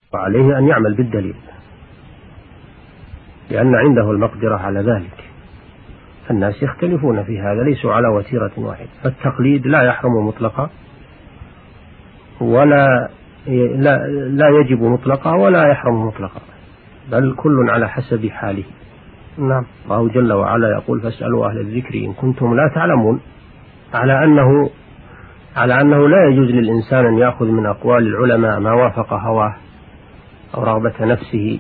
وعليه أن يعمل بالدليل لأن عنده المقدرة على ذلك. الناس يختلفون في هذا، ليسوا على وتيرة واحدة، فالتقليد لا يحرم مطلقا ولا لا يجب مطلقا ولا يحرم مطلقا، بل كل على حسب حاله. نعم. الله جل وعلا يقول: فاسألوا أهل الذكر إن كنتم لا تعلمون، على أنه لا يجوز للإنسان أن يأخذ من أقوال العلماء ما وافق هواه أو رغبة نفسه،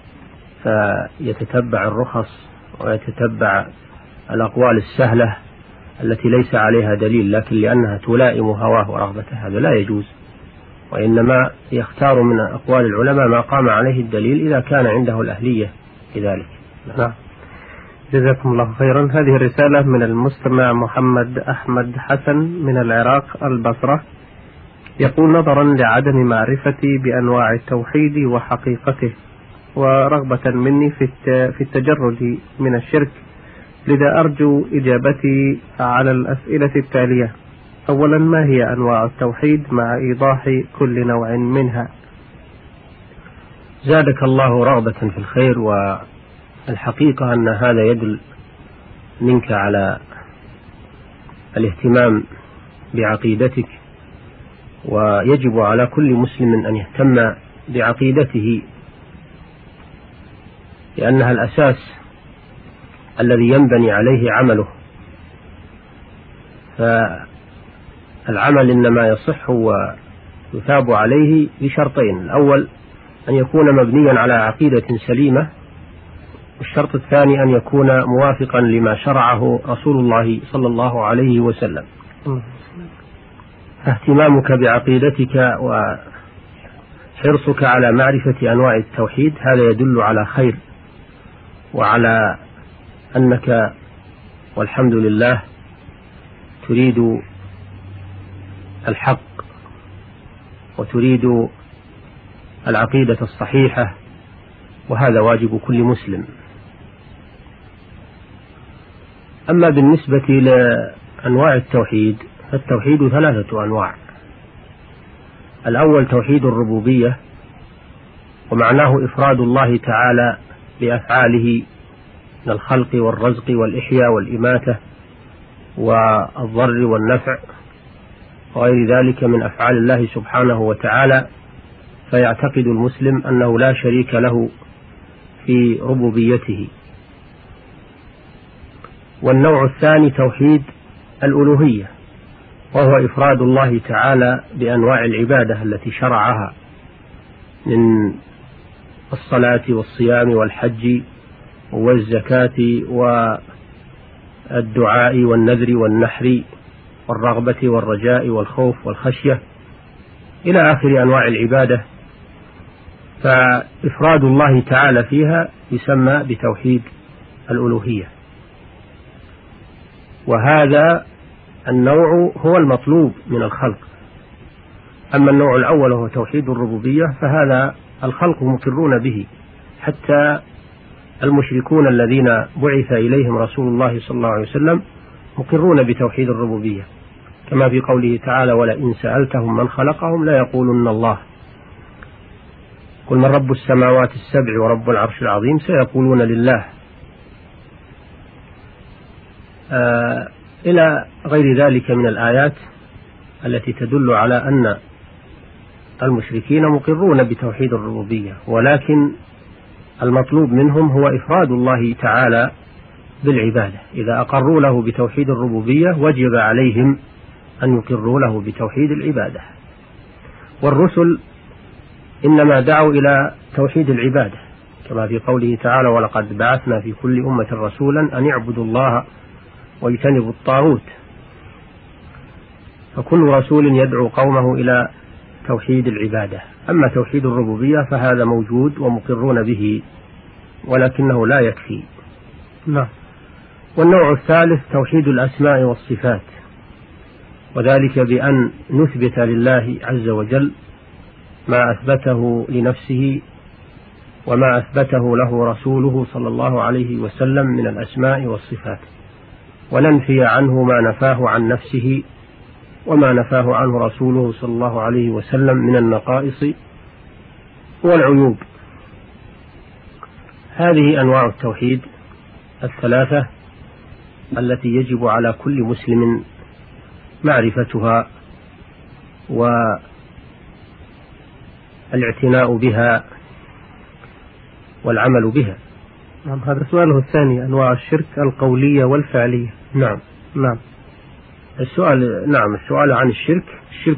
فيتتبع الرخص ويتتبع الأقوال السهلة التي ليس عليها دليل، لكن لأنها تلائم هواه ورغبته، هذا لا يجوز. وإنما يختار من أقوال العلماء ما قام عليه الدليل إذا كان عنده الأهلية لذلك. نعم. جزاكم الله خيرا. هذه الرسالة من المستمع محمد أحمد حسن من العراق البصرة، يقول: نظرا لعدم معرفتي بأنواع التوحيد وحقيقته ورغبة مني في التجرد من الشرك، لذا أرجو إجابتي على الأسئلة التالية. أولا، ما هي أنواع التوحيد مع إيضاح كل نوع منها؟ زادك الله رغبة في الخير، والحقيقة أن هذا يدل منك على الاهتمام بعقيدتك، ويجب على كل مسلم أن يهتم بعقيدته، لأنها الأساس الذي ينبني عليه عمله. فالعمل إنما يصح ويثاب عليه بشرطين: الأول أن يكون مبنيا على عقيدة سليمة، والشرط الثاني أن يكون موافقا لما شرعه رسول الله صلى الله عليه وسلم. فاهتمامك بعقيدتك وحرصك على معرفة أنواع التوحيد هذا يدل على خير، وعلى أنك والحمد لله تريد الحق وتريد العقيدة الصحيحة، وهذا واجب كل مسلم. أما بالنسبة لأنواع التوحيد فالتوحيد 3 أنواع. الأول توحيد الربوبية، ومعناه إفراد الله تعالى بأفعاله من الخلق والرزق والإحياء والإماتة والضر والنفع وغير ذلك من أفعال الله سبحانه وتعالى، فيعتقد المسلم أنه لا شريك له في ربوبيته. والنوع الثاني توحيد الألوهية، وهو إفراد الله تعالى بأنواع العبادة التي شرعها من الصلاة والصيام والحج والزكاة والدعاء والنذر والنحر والرغبة والرجاء والخوف والخشية إلى آخر أنواع العبادة. فإفراد الله تعالى فيها يسمى بتوحيد الألوهية، وهذا النوع هو المطلوب من الخلق. أما النوع الأول وهو توحيد الربوبية فهذا الخلق مقرون به، حتى المشركون الذين بعث إليهم رسول الله صلى الله عليه وسلم مقرون بتوحيد الربوبية، كما في قوله تعالى: ولئن سألتهم من خلقهم لا يقولن الله قل من رب السماوات السبع ورب العرش العظيم سيقولون لله، إلى غير ذلك من الآيات التي تدل على أن المشركين مقرون بتوحيد الربوبية، ولكن المطلوب منهم هو إفراد الله تعالى بالعبادة. إذا أقروا له بتوحيد الربوبية وجب عليهم أن يقروا له بتوحيد العبادة. والرسل إنما دعوا إلى توحيد العبادة، كما في قوله تعالى: ولقد بعثنا في كل أمة رسولا أن يعبدوا الله ويجتنبوا الطاغوت. فكل رسول يدعو قومه إلى توحيد العبادة. أما توحيد الربوبية فهذا موجود ومقرون به، ولكنه لا يكفي. نعم. والنوع الثالث توحيد الأسماء والصفات، وذلك بأن نثبت لله عز وجل ما أثبته لنفسه وما أثبته له رسوله صلى الله عليه وسلم من الأسماء والصفات، وننفي عنه ما نفاه عن نفسه وما نفاه عنه رسوله صلى الله عليه وسلم من النقائص والعيوب. هذه أنواع التوحيد الثلاثة التي يجب على كل مسلم معرفتها والاعتناء بها والعمل بها. نعم، هذا سؤاله الثاني، أنواع الشرك القولية والفعلية. نعم. السؤال عن الشرك. الشرك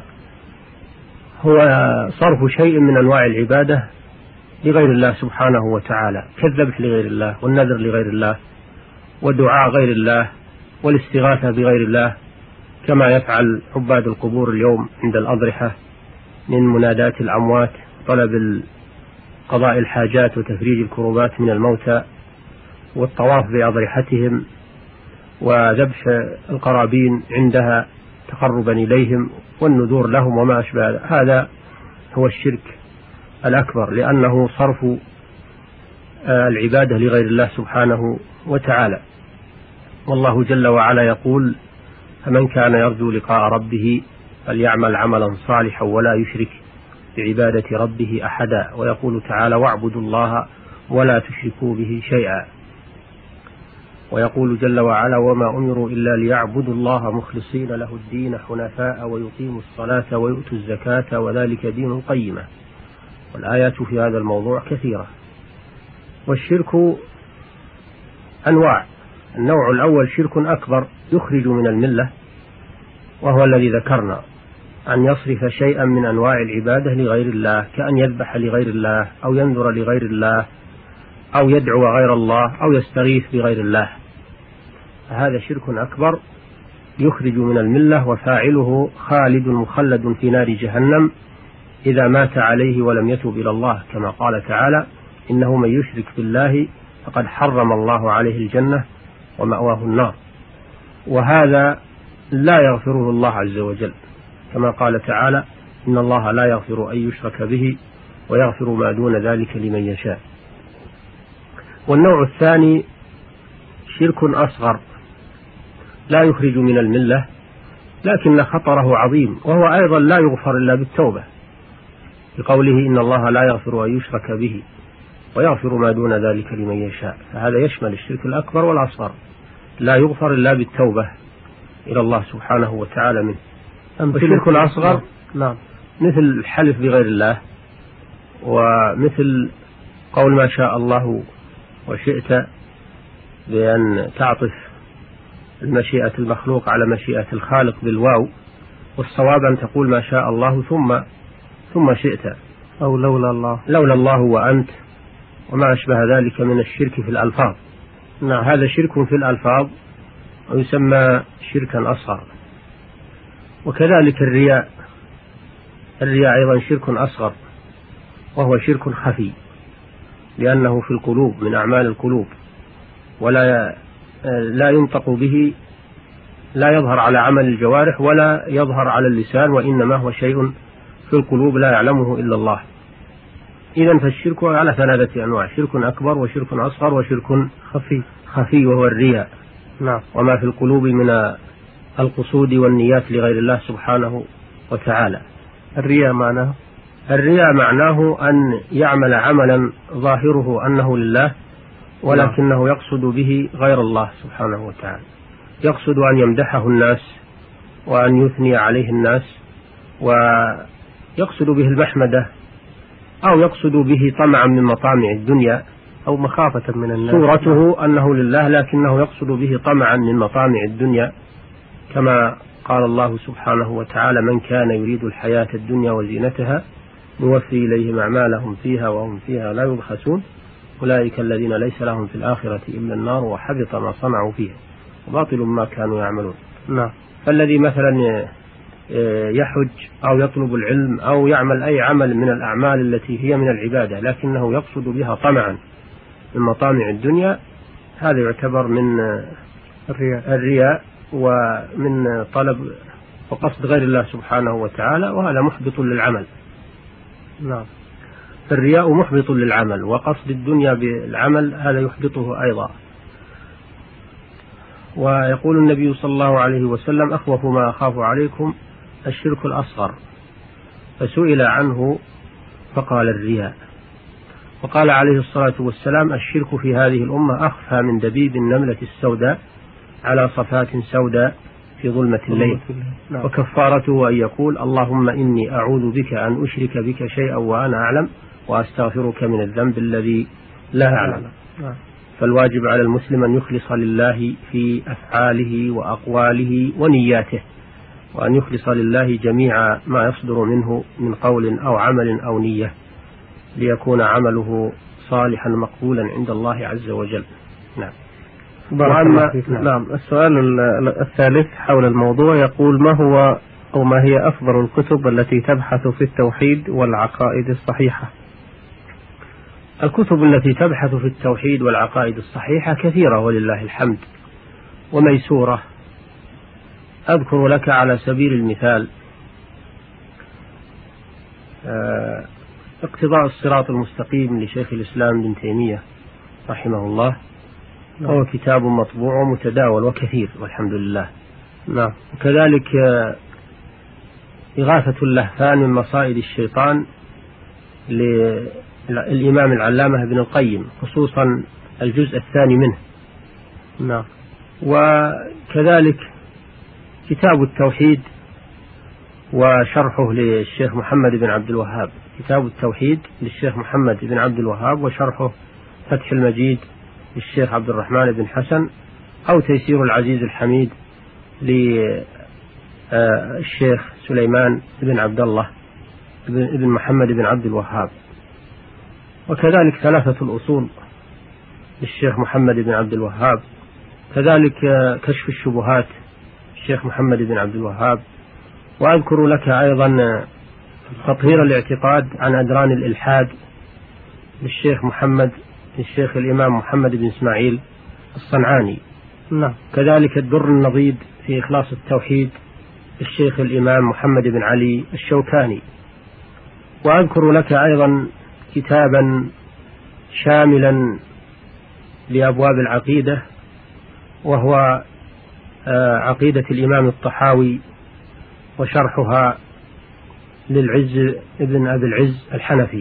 هو صرف شيء من أنواع العبادة لغير الله سبحانه وتعالى، كالذبح لغير الله، والنذر لغير الله، ودعاء غير الله، والاستغاثة بغير الله، كما يفعل عباد القبور اليوم عند الأضرحة من منادات الأموات، طلب قضاء الحاجات وتفريج الكروبات من الموتى، والطواف بأضرحتهم، وذبح القرابين عندها تقربا إليهم، والنذور لهم وما أشبه. هذا هو الشرك الأكبر، لأنه صرف العبادة لغير الله سبحانه وتعالى. والله جل وعلا يقول: فمن كان يرجو لقاء ربه فليعمل عملا صالحا ولا يشرك بعبادة ربه أحدا. ويقول تعالى: واعبدوا الله ولا تشركوا به شيئا. ويقول جل وعلا: وما أمروا إلا ليعبدوا الله مخلصين له الدين حنفاء ويقيموا الصلاة ويؤتوا الزكاة وذلك دين القيمة. والآيات في هذا الموضوع كثيرة. والشرك أنواع. النوع الأول شرك أكبر يخرج من الملة، وهو الذي ذكرنا، أن يصرف شيئا من أنواع العبادة لغير الله، كأن يذبح لغير الله، أو ينذر لغير الله، أو يدعو غير الله، أو يستغيث بغير الله. هذا شرك أكبر يخرج من الملة، وفاعله خالد مخلد في نار جهنم إذا مات عليه ولم يتب إلى الله، كما قال تعالى: إنه من يشرك بالله فقد حرم الله عليه الجنة ومأواه النار. وهذا لا يغفره الله عز وجل، كما قال تعالى: إن الله لا يغفر أن يشرك به ويغفر ما دون ذلك لمن يشاء. والنوع الثاني شرك أصغر لا يخرج من الملة، لكن خطره عظيم، وهو أيضا لا يغفر إلا بالتوبة، بقوله: إن الله لا يغفر أن يشرك به ويغفر ما دون ذلك لمن يشاء. فهذا يشمل الشرك الأكبر والأصغر، لا يغفر إلا بالتوبة إلى الله سبحانه وتعالى منه. الشرك الأصغر مثل الحلف بغير الله، ومثل قول ما شاء الله وشئت، بأن تعطف المشيئة المخلوق على مشيئة الخالق بالواو، والصواب أن تقول ما شاء الله ثم شئت، أو لولا الله وأنت، وما أشبه ذلك من الشرك في الألفاظ. هذا شرك في الألفاظ ويسمى شركا أصغر. وكذلك الرياء أيضا شرك أصغر، وهو شرك خفي، لأنه في القلوب من أعمال القلوب، ولا ينطق به، لا يظهر على عمل الجوارح ولا يظهر على اللسان، وإنما هو شيء في القلوب لا يعلمه إلا الله. إذن فالشرك على ثلاثة أنواع: شرك أكبر، وشرك أصغر، وشرك خفي وهو الرياء. وما في القلوب من القصود والنيات لغير الله سبحانه وتعالى. الرياء معناه أن يعمل عملا ظاهره أنه لله، ولكنه يقصد به غير الله سبحانه وتعالى، يقصد أن يمدحه الناس وأن يثني عليه الناس، ويقصد به المحمدة، أو يقصد به طمعا من مطامع الدنيا، أو مخافة من الناس. صورته أنه لله، لكنه يقصد به طمعا من مطامع الدنيا، كما قال الله سبحانه وتعالى: من كان يريد الحياة الدنيا وزينتها نوفي إليهم أعمالهم فيها وهم فيها لا يبخسون أولئك الذين ليس لهم في الآخرة إلا النار وحبط ما صنعوا فيها وباطل ما كانوا يعملون. فالذي مثلا يحج أو يطلب العلم أو يعمل أي عمل من الأعمال التي هي من العبادة، لكنه يقصد بها طمعا من مطامع الدنيا، هذا يعتبر من الرياء ومن طلب وقصد غير الله سبحانه وتعالى، وهذا محبط للعمل. الرياء محبط للعمل، وقصد الدنيا بالعمل هذا يحبطه أيضا. ويقول النبي صلى الله عليه وسلم: أخوف ما أخاف عليكم الشرك الأصغر. فسئل عنه فقال الرياء. وقال عليه الصلاة والسلام: الشرك في هذه الأمة أخفى من دبيب النملة السوداء على صفات سوداء في ظلمة الليل. وكفارته أن يقول: اللهم إني أعوذ بك أن أشرك بك شيئا وأنا أعلم وأستغفرك من الذنب الذي لا أعلم. فالواجب على المسلم أن يخلص لله في أفعاله وأقواله ونياته، وأن يخلص لله جميع ما يصدر منه من قول أو عمل أو نية، ليكون عمله صالحا مقبولا عند الله عز وجل. نعم. نعم. السؤال الثالث حول الموضوع يقول: ما هو أو ما هي أفضل الكتب التي تبحث في التوحيد والعقائد الصحيحة؟ الكتب التي تبحث في التوحيد والعقائد الصحيحة كثيرة ولله الحمد وميسورة. أذكر لك على سبيل المثال اقتضاء الصراط المستقيم لشيخ الإسلام ابن تيمية رحمه الله، وهو كتاب مطبوع ومتداول وكثير والحمد لله. نعم. وكذلك إغاثة اللهفان من مصائد الشيطان للإمام العلامة ابن القيم، خصوصا الجزء الثاني منه. نعم. وكذلك كتاب التوحيد وشرحه للشيخ محمد بن عبد الوهاب، كتاب التوحيد للشيخ محمد بن عبد الوهاب، وشرحه فتح المجيد للشيخ عبد الرحمن بن حسن، أو تيسير العزيز الحميد للشيخ سليمان بن عبد الله بن محمد بن عبد الوهاب. وكذلك ثلاثة الأصول للشيخ محمد بن عبد الوهاب، كذلك كشف الشبهات الشيخ محمد بن عبد الوهاب. وأذكر لك أيضا تطهير الاعتقاد عن أدران الإلحاد للشيخ الإمام محمد بن إسماعيل الصنعاني. نعم. كذلك الدر النضيد في إخلاص التوحيد للشيخ الإمام محمد بن علي الشوكاني. وأذكر لك أيضا كتابا شاملا لأبواب العقيدة، وهو عقيدة الإمام الطحاوي وشرحها للعز ابن أبي العز الحنفي.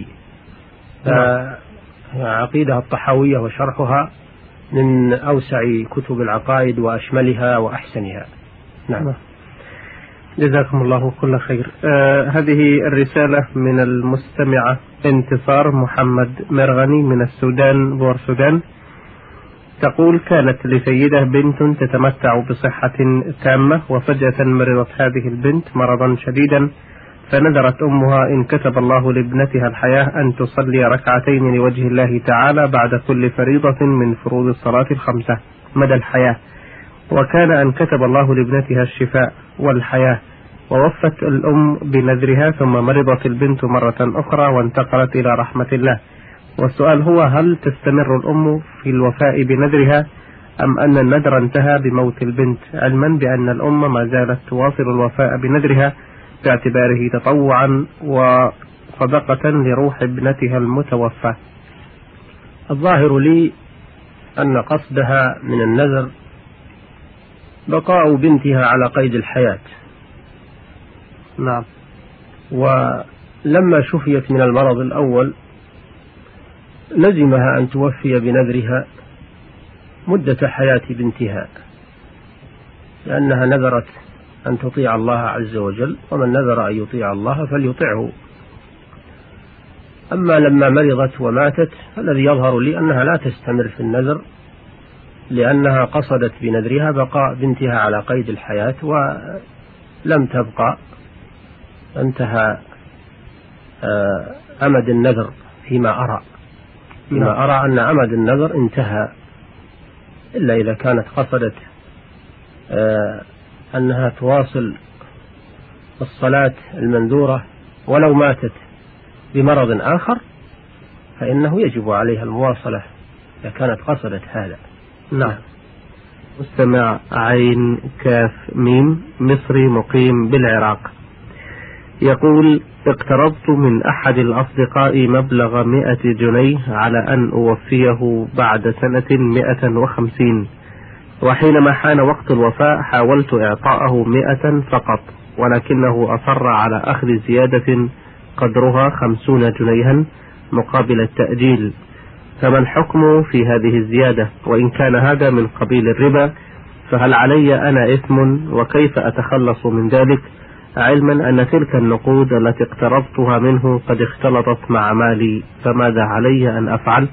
عقيدة الطحاوية وشرحها من أوسع كتب العقائد وأشملها وأحسنها. نعم. جزاكم الله كل خير. هذه الرسالة من المستمعة انتصار محمد مرغني من السودان، بور السودان، تقول: كانت لسيدة بنت تتمتع بصحة تامة، وفجأة مرضت هذه البنت مرضا شديدا، فنذرت أمها إن كتب الله لابنتها الحياة أن تصلي ركعتين لوجه الله تعالى بعد كل فريضة من فروض الصلاة الخمسة مدى الحياة، وكان أن كتب الله لابنتها الشفاء والحياة، ووفت الأم بنذرها، ثم مرضت البنت مرة أخرى وانتقلت إلى رحمة الله. والسؤال هو: هل تستمر الأم في الوفاء بنذرها، أم أن النذر انتهى بموت البنت، علما بأن الأم ما زالت تواصل الوفاء بنذرها باعتباره تطوعا وصدقة لروح ابنتها المتوفى؟ الظاهر لي أن قصدها من النذر بقاء بنتها على قيد الحياة. نعم. ولما شفيت من المرض الأول لزمها أن توفي بنذرها مدة حياة بنتها، لأنها نذرت أن تطيع الله عز وجل، ومن نذر أن يطيع الله فليطعه. أما لما مرضت وماتت فالذي يظهر لي أنها لا تستمر في النذر، لأنها قصدت بنذرها بقاء بنتها على قيد الحياة ولم تبقى، انتهى أمد النذر فيما أرى أن أمد النذر انتهى، إلا إذا كانت قصدت أنها تواصل الصلاة المنذورة ولو ماتت بمرض آخر، فإنه يجب عليها المواصلة إذا كانت قصدت هذا. نعم. مستمع عين كاف ميم مصري مقيم بالعراق يقول: اقترضت من أحد الأصدقاء مبلغ 100 جنيه على أن أوفيه بعد سنة 150، وحينما حان وقت الوفاء حاولت إعطاءه 100 فقط، ولكنه أصر على أخذ زيادة قدرها 50 جنيها مقابل التأجيل، فما الحكم في هذه الزيادة؟ وإن كان هذا من قبيل الربا فهل علي أنا إثم؟ وكيف أتخلص من ذلك، علما أن تلك النقود التي اقترضتها منه قد اختلطت مع مالي، فماذا علي أن أفعل؟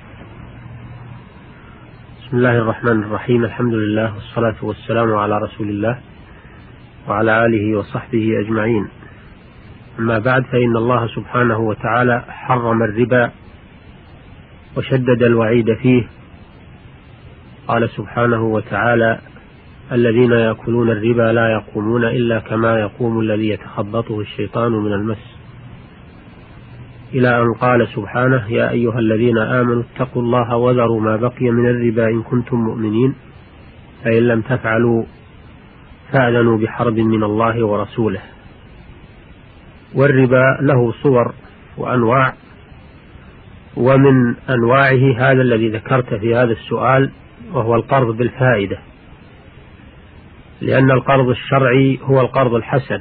بسم الله الرحمن الرحيم. الحمد لله والصلاة والسلام على رسول الله وعلى آله وصحبه أجمعين. أما بعد، فإن الله سبحانه وتعالى حرم الربا وشدد الوعيد فيه. قال سبحانه وتعالى: الذين يأكلون الربا لا يقومون إلا كما يقوم الذي يتخبطه الشيطان من المس، إلى أن قال سبحانه: يا أيها الذين آمنوا اتقوا الله وذروا ما بقي من الربا إن كنتم مؤمنين، فإن لم تفعلوا فأذنوا بحرب من الله ورسوله. والربا له صور وأنواع، ومن أنواعه هذا الذي ذكرت في هذا السؤال، وهو القرض بالفائدة، لأن القرض الشرعي هو القرض الحسن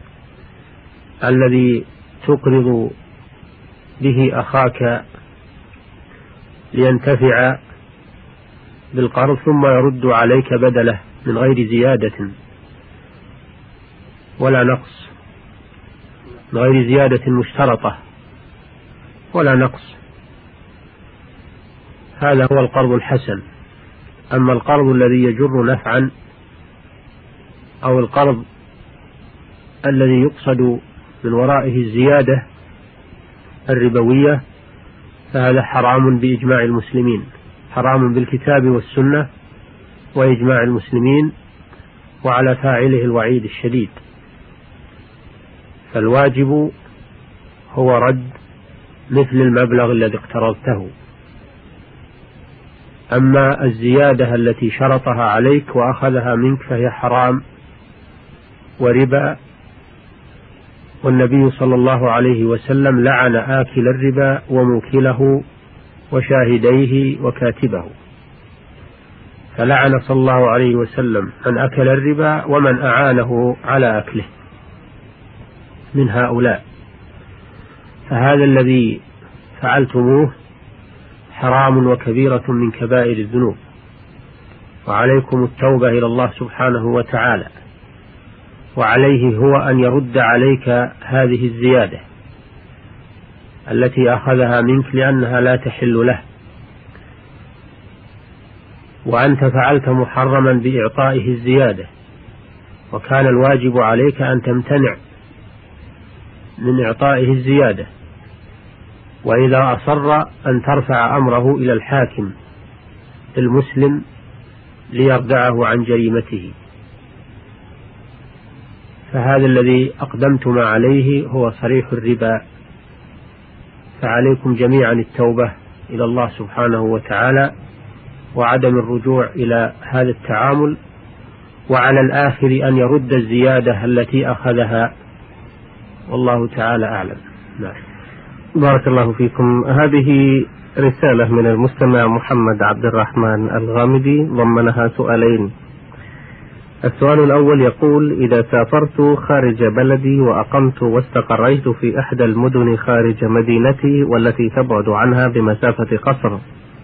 الذي تقرض به أخاك لينتفع بالقرض ثم يرد عليك بدله من غير زيادة ولا نقص، من غير زيادة مشترطة ولا نقص. هذا هو القرض الحسن. أما القرض الذي يجر نفعا أو القرض الذي يقصد من ورائه الزيادة الربوية فهذا حرام بإجماع المسلمين، حرام بالكتاب والسنة وإجماع المسلمين، وعلى فاعله الوعيد الشديد. فالواجب هو رد مثل المبلغ الذي اقترضته. أما الزيادة التي شرطها عليك وأخذها منك فهي حرام وربا، والنبي صلى الله عليه وسلم لعن آكل الربا وموكله وشاهديه وكاتبه، فلعن صلى الله عليه وسلم من أكل الربا ومن أعانه على أكله من هؤلاء. فهذا الذي فعلتموه حرام وكبيرة من كبائر الذنوب، وعليكم التوبة إلى الله سبحانه وتعالى، وعليه هو أن يرد عليك هذه الزيادة التي أخذها منك لأنها لا تحل له، وأنت فعلت محرما بإعطائه الزيادة، وكان الواجب عليك أن تمتنع من إعطائه الزيادة، وإذا أصر أن ترفع أمره إلى الحاكم المسلم ليردعه عن جريمته. فهذا الذي أقدمتم عليه هو صريح الربا، فعليكم جميعا التوبة إلى الله سبحانه وتعالى وعدم الرجوع إلى هذا التعامل، وعلى الآخر أن يرد الزيادة التي أخذها، والله تعالى أعلم. نعم. بارك الله فيكم. هذه رسالة من المستمع محمد عبد الرحمن الغامدي ضمنها سؤالين. السؤال الأول يقول: إذا سافرت خارج بلدي وأقمت واستقريت في إحدى المدن خارج مدينتي والتي تبعد عنها بمسافة قصر،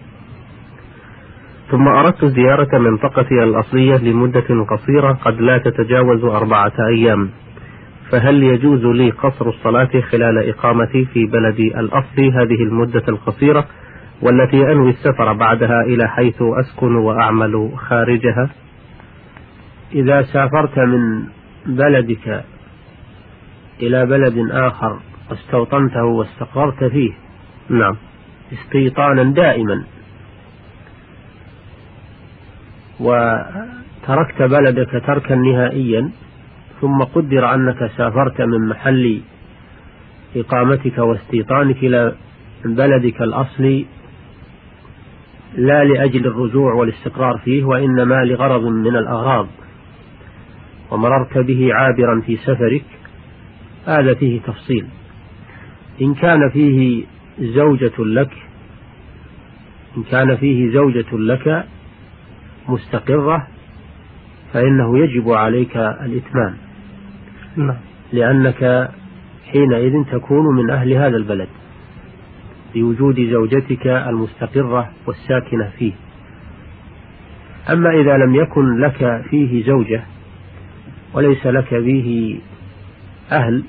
ثم أردت زيارة منطقتي الأصلية لمدة قصيرة قد لا تتجاوز 4 أيام، فهل يجوز لي قصر الصلاة خلال إقامتي في بلدي الأصلي هذه المدة القصيرة والتي أنوي السفر بعدها إلى حيث أسكن وأعمل خارجها؟ إذا سافرت من بلدك إلى بلد آخر واستوطنته واستقررت فيه، نعم، استيطانا دائما، وتركت بلدك تركا نهائيا، ثم قدر أنك سافرت من محل إقامتك واستيطانك إلى بلدك الأصلي لا لأجل الرجوع والاستقرار فيه، وإنما لغرض من الأغراض، ومررت به عابرا في سفرك، هذا فيه تفصيل. إن كان فيه زوجة لك مستقرة فإنه يجب عليك الإتمام، لأنك حينئذ تكون من أهل هذا البلد بوجود زوجتك المستقرة والساكنة فيه. أما إذا لم يكن لك فيه زوجة وليس لك به أهل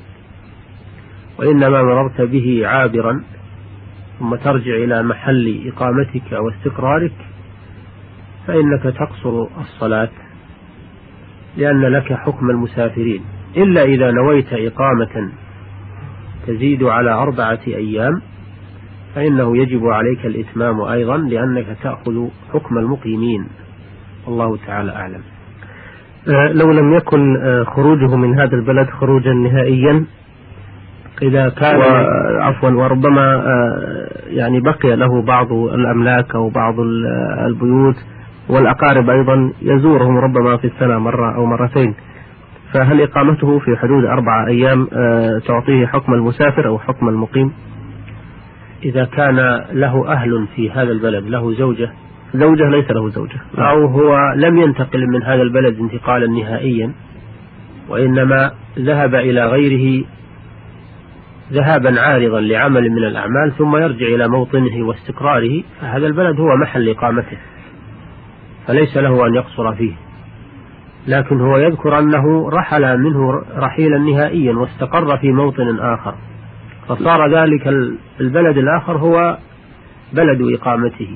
وإنما مررت به عابرا ثم ترجع إلى محل إقامتك واستقرارك، فإنك تقصر الصلاة لأن لك حكم المسافرين، إلا إذا نويت إقامة تزيد على 4 أيام فإنه يجب عليك الإتمام أيضا لأنك تأخذ حكم المقيمين. الله تعالى أعلم. لو لم يكن خروجه من هذا البلد خروجا نهائيا، إذا كان وربما يعني بقي له بعض الأملاك أو بعض البيوت والأقارب أيضا يزورهم ربما في السنة مرة أو مرتين، فهل إقامته في حدود 4 أيام تعطيه حكم المسافر أو حكم المقيم؟ إذا كان له أهل في هذا البلد، له زوجة ليس له زوجة، أو هو لم ينتقل من هذا البلد انتقالا نهائيا وإنما ذهب إلى غيره ذهابا عارضا لعمل من الأعمال ثم يرجع إلى موطنه واستقراره، فهذا البلد هو محل إقامته فليس له أن يقصر فيه، لكن هو يذكر أنه رحل منه رحيلا نهائيا واستقر في موطن آخر، فصار ذلك البلد الآخر هو بلد إقامته.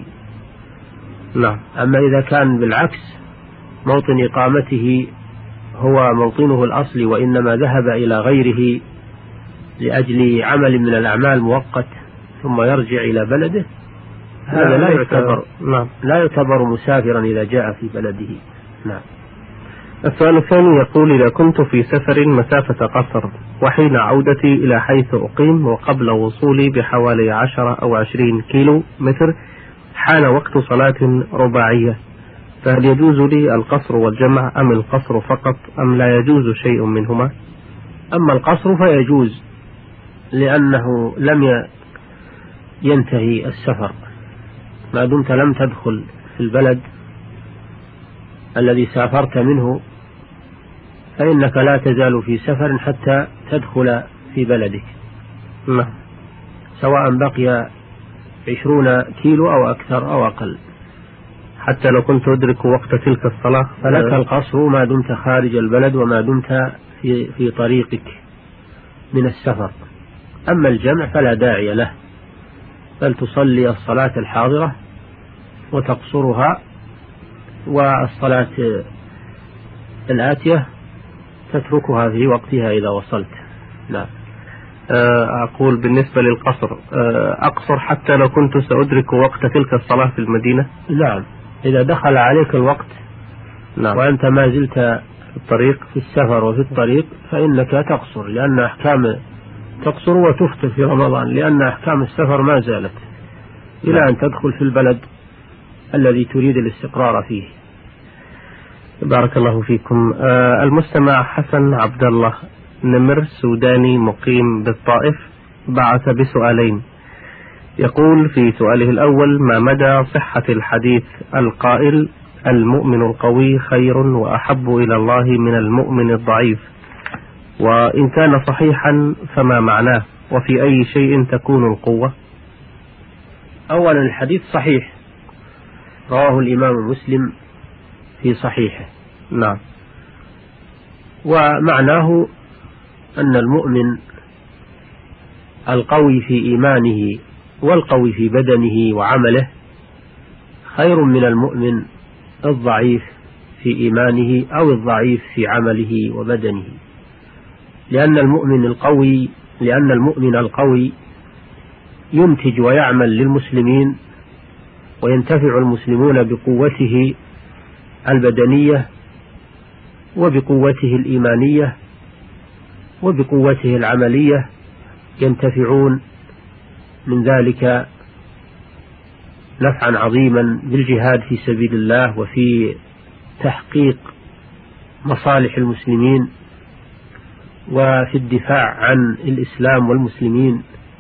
لا. أما إذا كان بالعكس موطن إقامته هو موطنه الأصلي وإنما ذهب إلى غيره لأجل عمل من الأعمال مؤقت ثم يرجع إلى بلده، هذا لا يعتبر مسافرا إذا جاء في بلده. نعم. السؤال الثاني يقول: إذا كنت في سفر مسافة قصر وحين عودتي إلى حيث أقيم وقبل وصولي بحوالي 10 أو 20 كيلو متر حان وقت صلاة رباعية، فهل يجوز لي القصر والجمع أم القصر فقط أم لا يجوز شيء منهما؟ أما القصر فيجوز لأنه لم ينتهي السفر ما دمت لم تدخل في البلد الذي سافرت منه، فإنك لا تزال في سفر حتى تدخل في بلدك سواء بقي 20 كيلو أو أكثر أو أقل. حتى لو كنت أدرك وقت تلك الصلاة فلك القصر ما دمت خارج البلد وما دمت في طريقك من السفر. أما الجمع فلا داعي له، بل تصلي الصلاة الحاضرة وتقصرها، والصلاة الآتية تتركها في وقتها إذا وصلت. لا. أقول بالنسبة للقصر أقصر حتى لو كنت سأدرك وقت تلك الصلاة في المدينة؟ نعم، إذا دخل عليك الوقت وأنت ما زلت في الطريق في السفر وفي الطريق فإنك تقصر، لأن أحكام تقصر وتفطر في رمضان، لأن أحكام السفر ما زالت إلى أن تدخل في البلد الذي تريد الاستقرار فيه. بارك الله فيكم. المستمع حسن عبد الله نمر سوداني مقيم بالطائف بعث بسؤالين. يقول في سؤاله الأول: ما مدى صحة الحديث القائل المؤمن القوي خير وأحب إلى الله من المؤمن الضعيف؟ وإن كان صحيحا فما معناه؟ وفي أي شيء تكون القوة؟ أولا الحديث صحيح، رواه الإمام مسلم في صحيحه. نعم. ومعناه أن المؤمن القوي في إيمانه والقوي في بدنه وعمله خير من المؤمن الضعيف في إيمانه أو الضعيف في عمله وبدنه، لأن المؤمن القوي ينتج ويعمل للمسلمين وينتفع المسلمون بقوته البدنية وبقوته الإيمانية وبقوته العملية، ينتفعون من ذلك نفعا عظيما بالجهاد في سبيل الله وفي تحقيق مصالح المسلمين وفي الدفاع عن الإسلام والمسلمين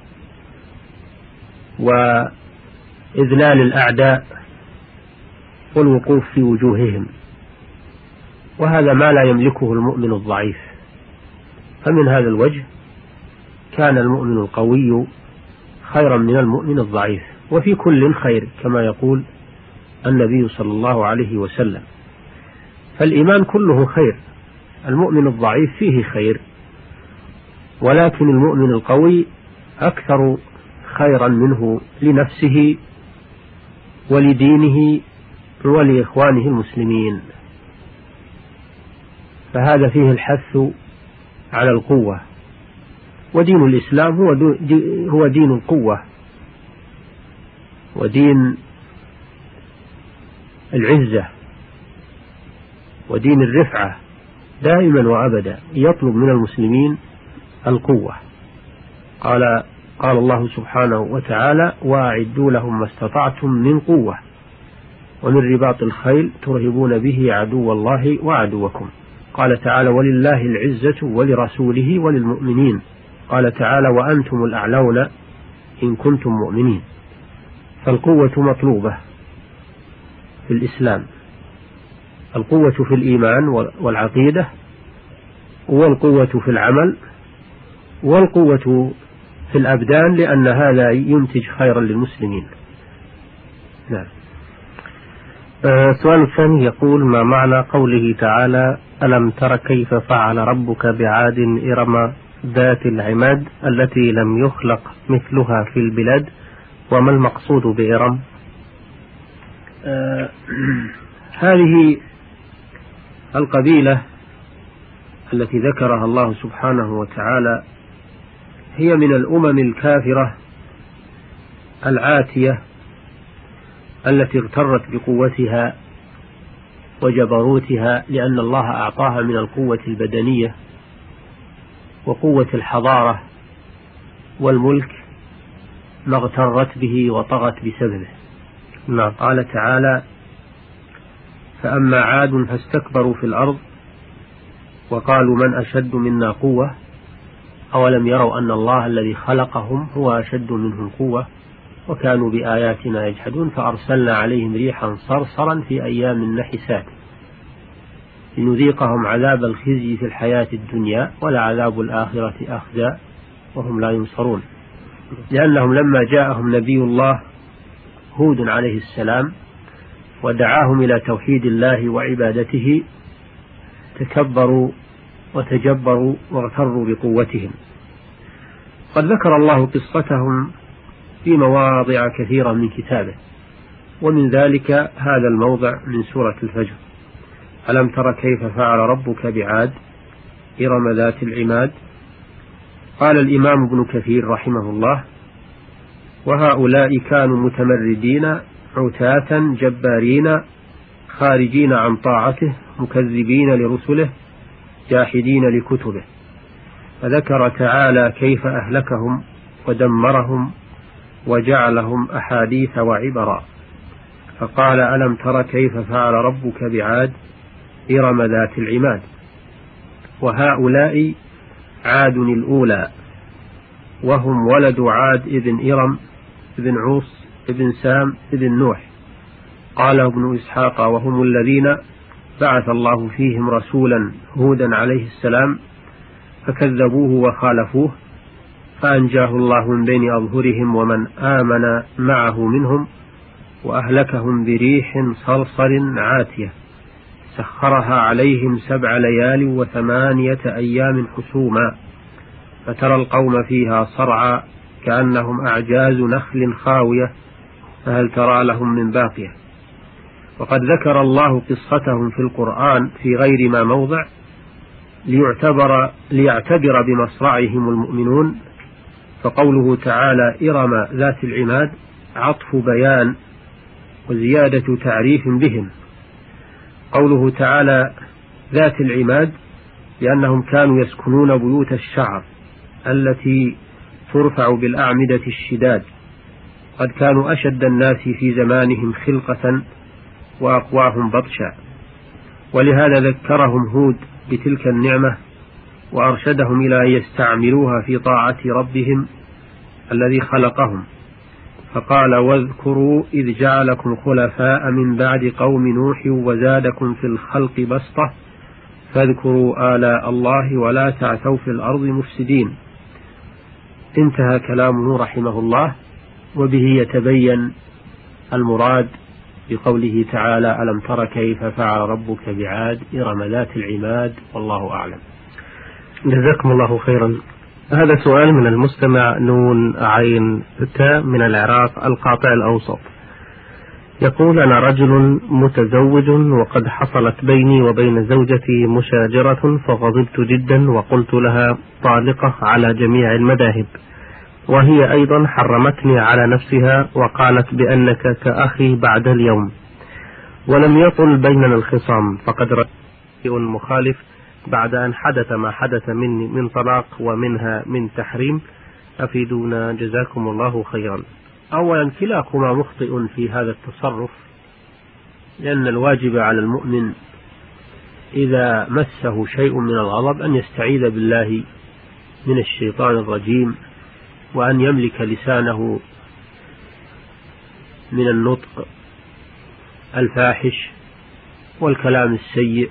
وإذلال الأعداء والوقوف في وجوههم، وهذا ما لا يملكه المؤمن الضعيف. فمن هذا الوجه كان المؤمن القوي خيرا من المؤمن الضعيف، وفي كل خير كما يقول النبي صلى الله عليه وسلم. فالإيمان كله خير، المؤمن الضعيف فيه خير، ولكن المؤمن القوي أكثر خيرا منه لنفسه ولدينه ولإخوانه المسلمين. فهذا فيه الحث على القوة، ودين الإسلام هو دين القوة ودين العزة ودين الرفعة، دائما وأبدا يطلب من المسلمين القوة. قال الله سبحانه وتعالى: وأعدوا لهم ما استطعتم من قوة ومن رباط الخيل ترهبون به عدو الله وعدوكم. قال تعالى: ولله العزة ولرسوله وللمؤمنين. قال تعالى: وأنتم الأعلون إن كنتم مؤمنين. فالقوة مطلوبة في الإسلام، القوة في الإيمان والعقيدة، والقوة في العمل، والقوة في الأبدان، لأن هذا ينتج خيرا للمسلمين. نعم. السؤال الثاني يقول: ما معنى قوله تعالى: ألم تر كيف فعل ربك بعاد إرم ذات العماد التي لم يخلق مثلها في البلاد، وما المقصود بإرم؟ هذه القبيلة التي ذكرها الله سبحانه وتعالى هي من الأمم الكافرة العاتية التي اغترت بقوتها وجبروتها، لأن الله أعطاها من القوة البدنية وقوة الحضارة والملك ما اغترت به وطغت بسببه. قال تعالى: فأما عاد فاستكبروا في الأرض وقالوا من أشد منا قوة أولم يروا أن الله الذي خلقهم هو أشد منهم قوة وكانوا بآياتنا يجحدون فأرسلنا عليهم ريحا صرصرا في أيام نحسات لنذيقهم عذاب الخزي في الحياة الدنيا ولعذاب الآخرة أخزى وهم لا ينصرون. لأنهم لما جاءهم نبي الله هود عليه السلام ودعاهم إلى توحيد الله وعبادته تكبروا وتجبروا واغتروا بقوتهم. قد ذكر الله قصتهم في مواضع كثيرة من كتابه، ومن ذلك هذا الموضع من سورة الفجر: ألم تر كيف فعل ربك بعاد إرم ذات العماد. قال الإمام ابن كثير رحمه الله: وهؤلاء كانوا متمردين عتاة جبارين خارجين عن طاعته مكذبين لرسله جاحدين لكتبه. فذكر تعالى كيف أهلكهم ودمرهم وجعلهم أحاديث وعبرا، فقال: ألم تر كيف فعل ربك بعاد إرم ذات العماد. وهؤلاء عاد الأولى، وهم ولد عاد ابن إرم ابن عوص ابن سام ابن نوح. قال ابن إسحاق: وهم الذين بعث الله فيهم رسولا هودا عليه السلام فكذبوه وخالفوه فأنجاه الله من بين أظهرهم ومن آمن معه منهم وأهلكهم بريح صرصر عاتية سخرها عليهم 7 ليال و8 أيام حسوما فترى القوم فيها صرعى كأنهم أعجاز نخل خاوية فهل ترى لهم من باقية. وقد ذكر الله قصتهم في القرآن في غير ما موضع ليعتبر بمصرعهم المؤمنون، فقوله تعالى إرم ذات العماد عطف بيان وزيادة تعريف بهم. قوله تعالى ذات العماد لأنهم كانوا يسكنون بيوت الشعر التي ترفع بالأعمدة الشداد، قد كانوا أشد الناس في زمانهم خلقة وأقواهم بطشا، ولهذا ذكرهم هود بتلك النعمة وأرشدهم إلى أن يستعملوها في طاعة ربهم الذي خلقهم، فقال واذكروا إذ جعلكم خلفاء من بعد قوم نوح وزادكم في الخلق بسطة فاذكروا آلاء الله ولا تعثوا في الأرض مفسدين. انتهى كلامه رحمه الله، وبه يتبين المراد بقوله تعالى: ألم تر كيف فعل ربك بعاد إرم ذات العماد، والله أعلم. جزاكم الله خيرا. هذا سؤال من المستمع نون عين تاء من العراق القاطع الأوسط، يقول: أنا رجل متزوج وقد حصلت بيني وبين زوجتي مشاجرة، فغضبت جدا وقلت لها طالقة على جميع المذاهب، وهي أيضا حرمتني على نفسها وقالت بأنك كأخي بعد اليوم، ولم يطل بيننا الخصام، فقد رأيت شيء مخالف بعد أن حدث ما حدث مني من طلاق ومنها من تحريم، أفيدونا جزاكم الله خيرا. أولا كلاكما مخطئ في هذا التصرف، لأن الواجب على المؤمن إذا مسه شيء من الغضب أن يستعيذ بالله من الشيطان الرجيم، وأن يملك لسانه من النطق الفاحش والكلام السيء،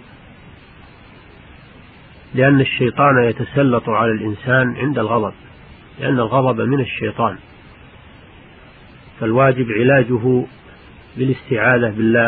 لأن الشيطان يتسلط على الإنسان عند الغضب، لأن الغضب من الشيطان، فالواجب علاجه بالاستعاذة بالله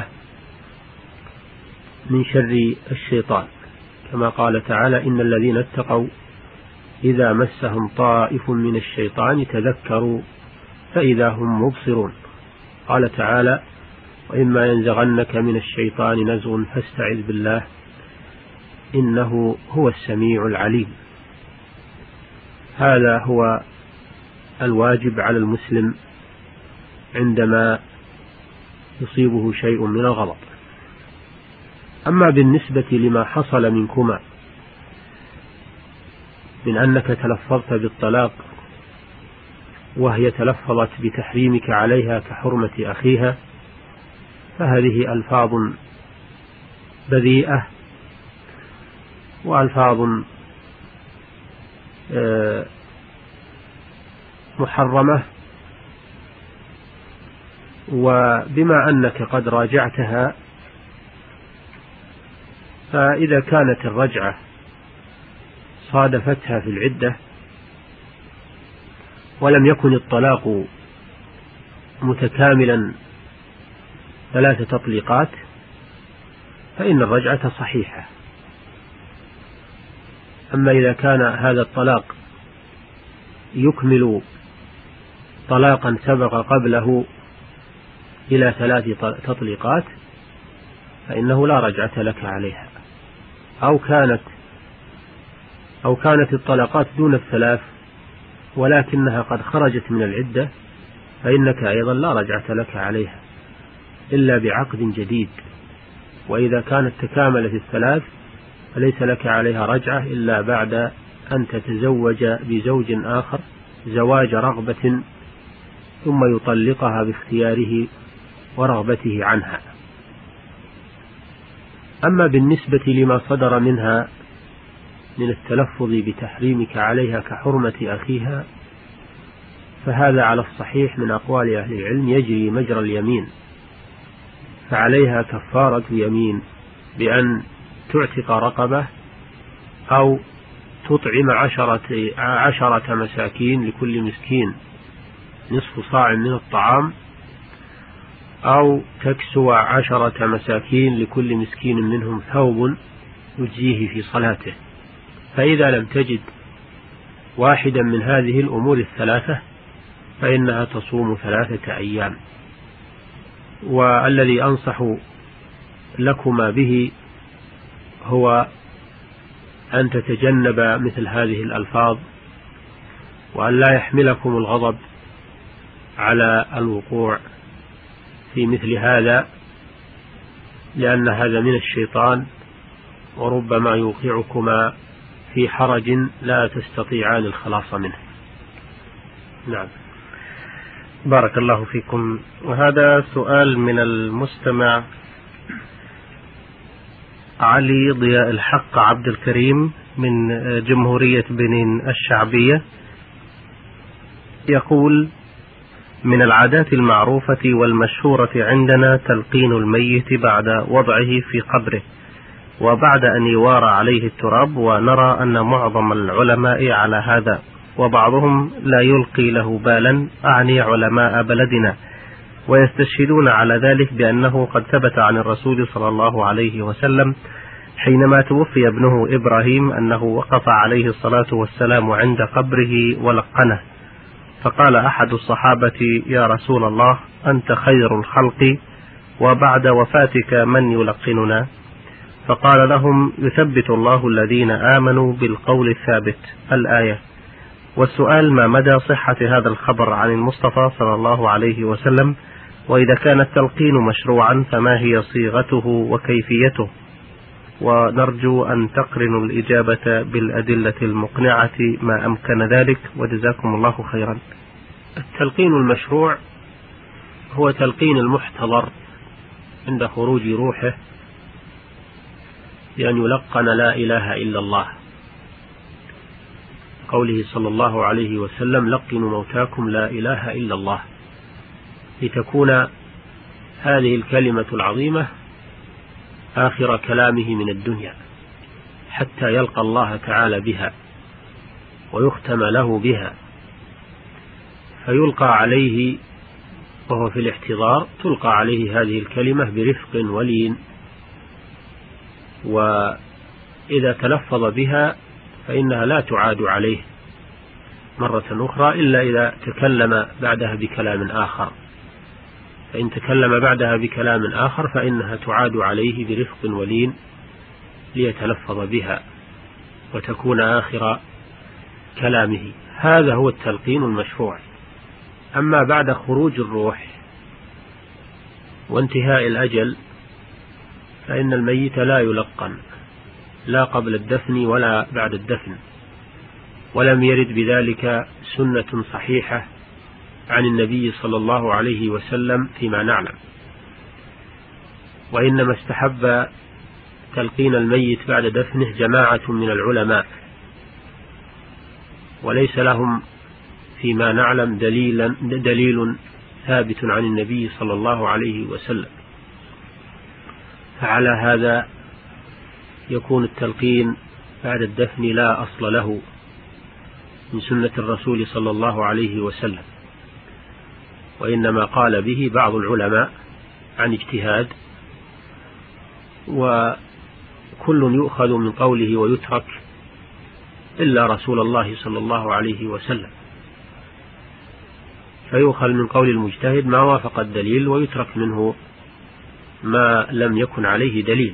من شر الشيطان، كما قال تعالى: إن الذين اتقوا إذا مسهم طائف من الشيطان تذكروا فإذا هم مبصرون. قال تعالى: وإما ينزغنك من الشيطان نزغ فاستعذ بالله إنه هو السميع العليم. هذا هو الواجب على المسلم عندما يصيبه شيء من الغضب. أما بالنسبة لما حصل منكما من أنك تلفظت بالطلاق وهي تلفظت بتحريمك عليها كحرمة أخيها، فهذه ألفاظ بذيئة وألفاظ محرمة، وبما أنك قد راجعتها، فإذا كانت الرجعة صادفتها في العدة ولم يكن الطلاق متكاملا 3 تطليقات، فإن الرجعة صحيحة. أما إذا كان هذا الطلاق يكمل طلاقا سبق قبله إلى 3 تطليقات، فإنه لا رجعة لك عليها، أو كانت الطلاقات دون 3 ولكنها قد خرجت من العدة، فإنك أيضا لا رجعة لك عليها إلا بعقد جديد. وإذا كانت تكاملت 3 فليس لك عليها رجعة إلا بعد أن تتزوج بزوج آخر زواج رغبة، ثم يطلقها باختياره ورغبته عنها. أما بالنسبة لما صدر منها من التلفظ بتحريمك عليها كحرمة أخيها، فهذا على الصحيح من أقوال أهل العلم يجري مجرى اليمين، فعليها كفارة يمين بأن تعتق رقبة أو تطعم 10 مساكين، لكل مسكين نصف صاع من الطعام، أو تكسو 10 مساكين لكل مسكين منهم ثوب يجزيه في صلاته. فإذا لم تجد واحدا من هذه الأمور 3 فإنها تصوم 3 أيام. والذي أنصح لكما به هو أن تتجنب مثل هذه الألفاظ، وأن لا يحملكم الغضب على الوقوع في مثل هذا، لأن هذا من الشيطان، وربما يوقعكما في حرج لا تستطيعان الخلاص منه. نعم. بارك الله فيكم. وهذا سؤال من المستمع علي ضياء الحق عبد الكريم من جمهورية بنين الشعبية، يقول: من العادات المعروفة والمشهورة عندنا تلقين الميت بعد وضعه في قبره وبعد أن يوارى عليه التراب، ونرى أن معظم العلماء على هذا، وبعضهم لا يلقي له بالا، أعني علماء بلدنا، ويستشهدون على ذلك بأنه قد ثبت عن الرسول صلى الله عليه وسلم حينما توفي ابنه إبراهيم أنه وقف عليه الصلاة والسلام عند قبره ولقنه، فقال أحد الصحابة: يا رسول الله، أنت خير الخلق، وبعد وفاتك من يلقننا؟ فقال لهم: يثبت الله الذين آمنوا بالقول الثابت، الآية. والسؤال: ما مدى صحة هذا الخبر عن المصطفى صلى الله عليه وسلم؟ وإذا كان التلقين مشروعا فما هي صيغته وكيفيته؟ ونرجو أن تقرنوا الإجابة بالأدلة المقنعة ما أمكن ذلك، وجزاكم الله خيرا. التلقين المشروع هو تلقين المحتضر عند خروج روحه بأن يلقن لا إله إلا الله، قوله صلى الله عليه وسلم: لقنوا موتاكم لا إله إلا الله، لتكون هذه الكلمة العظيمة آخر كلامه من الدنيا حتى يلقى الله تعالى بها ويختم له بها، فيلقى عليه وهو في الاحتضار، تلقى عليه هذه الكلمة برفق ولين، وإذا تلفظ بها فإنها لا تعاد عليه مرة أخرى إلا إذا تكلم بعدها بكلام آخر، فإن تكلم بعدها بكلام آخر فإنها تعاد عليه برفق ولين ليتلفظ بها وتكون آخر كلامه. هذا هو التلقين المشروع. أما بعد خروج الروح وانتهاء الأجل فإن الميت لا يلقن، لا قبل الدفن ولا بعد الدفن، ولم يرد بذلك سنة صحيحة عن النبي صلى الله عليه وسلم فيما نعلم، وإنما استحب تلقين الميت بعد دفنه جماعة من العلماء، وليس لهم فيما نعلم دليل ثابت عن النبي صلى الله عليه وسلم، فعلى هذا يكون التلقين بعد الدفن لا أصل له من سنة الرسول صلى الله عليه وسلم، وإنما قال به بعض العلماء عن اجتهاد، وكل يؤخذ من قوله ويترك إلا رسول الله صلى الله عليه وسلم، فيؤخذ من قول المجتهد ما وافق الدليل ويترك منه ما لم يكن عليه دليل.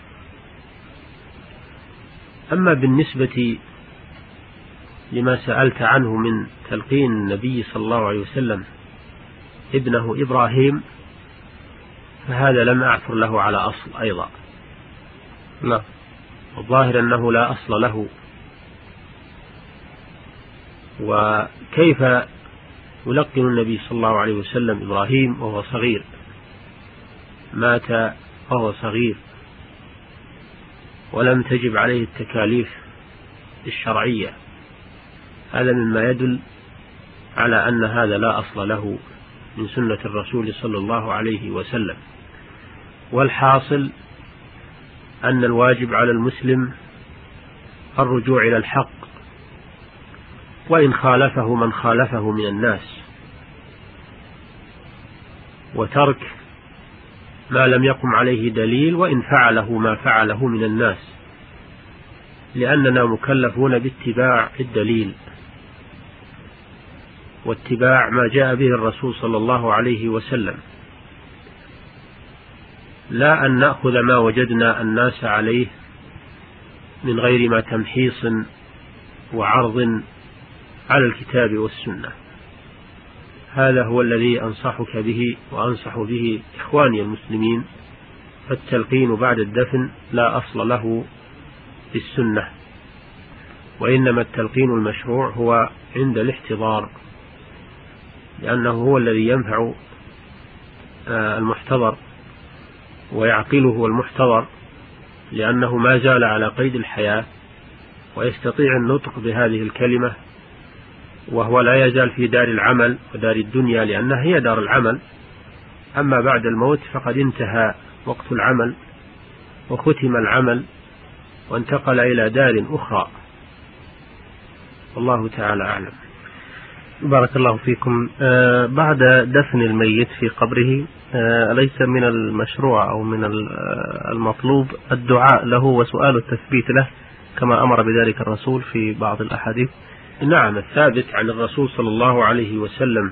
أما بالنسبة لما سألت عنه من تلقين النبي صلى الله عليه وسلم ابنه إبراهيم، فهذا لم أعثر له على أصل أيضا، لا، الظاهر أنه لا أصل له. وكيف يلقن النبي صلى الله عليه وسلم إبراهيم وهو صغير؟ مات وهو صغير ولم تجب عليه التكاليف الشرعية، هذا مما يدل على أن هذا لا أصل له من سنة الرسول صلى الله عليه وسلم. والحاصل أن الواجب على المسلم الرجوع إلى الحق، وإن خالفه من خالفه من الناس، وترك ما لم يقم عليه دليل وإن فعله ما فعله من الناس، لأننا مكلفون باتباع الدليل واتباع ما جاء به الرسول صلى الله عليه وسلم، لا أن نأخذ ما وجدنا الناس عليه من غير ما تمحيص وعرض على الكتاب والسنة. هذا هو الذي أنصحك به وأنصح به إخواني المسلمين، فالتلقين بعد الدفن لا أصل له في السنة، وإنما التلقين المشروع هو عند الاحتضار، لأنه هو الذي ينفع المحتضر ويعقله المحتضر، لأنه ما زال على قيد الحياة ويستطيع النطق بهذه الكلمة، وهو لا يزال في دار العمل ودار الدنيا لأنها هي دار العمل. أما بعد الموت فقد انتهى وقت العمل وختم العمل وانتقل إلى دار أخرى، والله تعالى أعلم. بارك الله فيكم. بعد دفن الميت في قبره أليس من المشروع أو من المطلوب الدعاء له وسؤال التثبيت له كما أمر بذلك الرسول في بعض الأحاديث؟ نعم، الثابت عن الرسول صلى الله عليه وسلم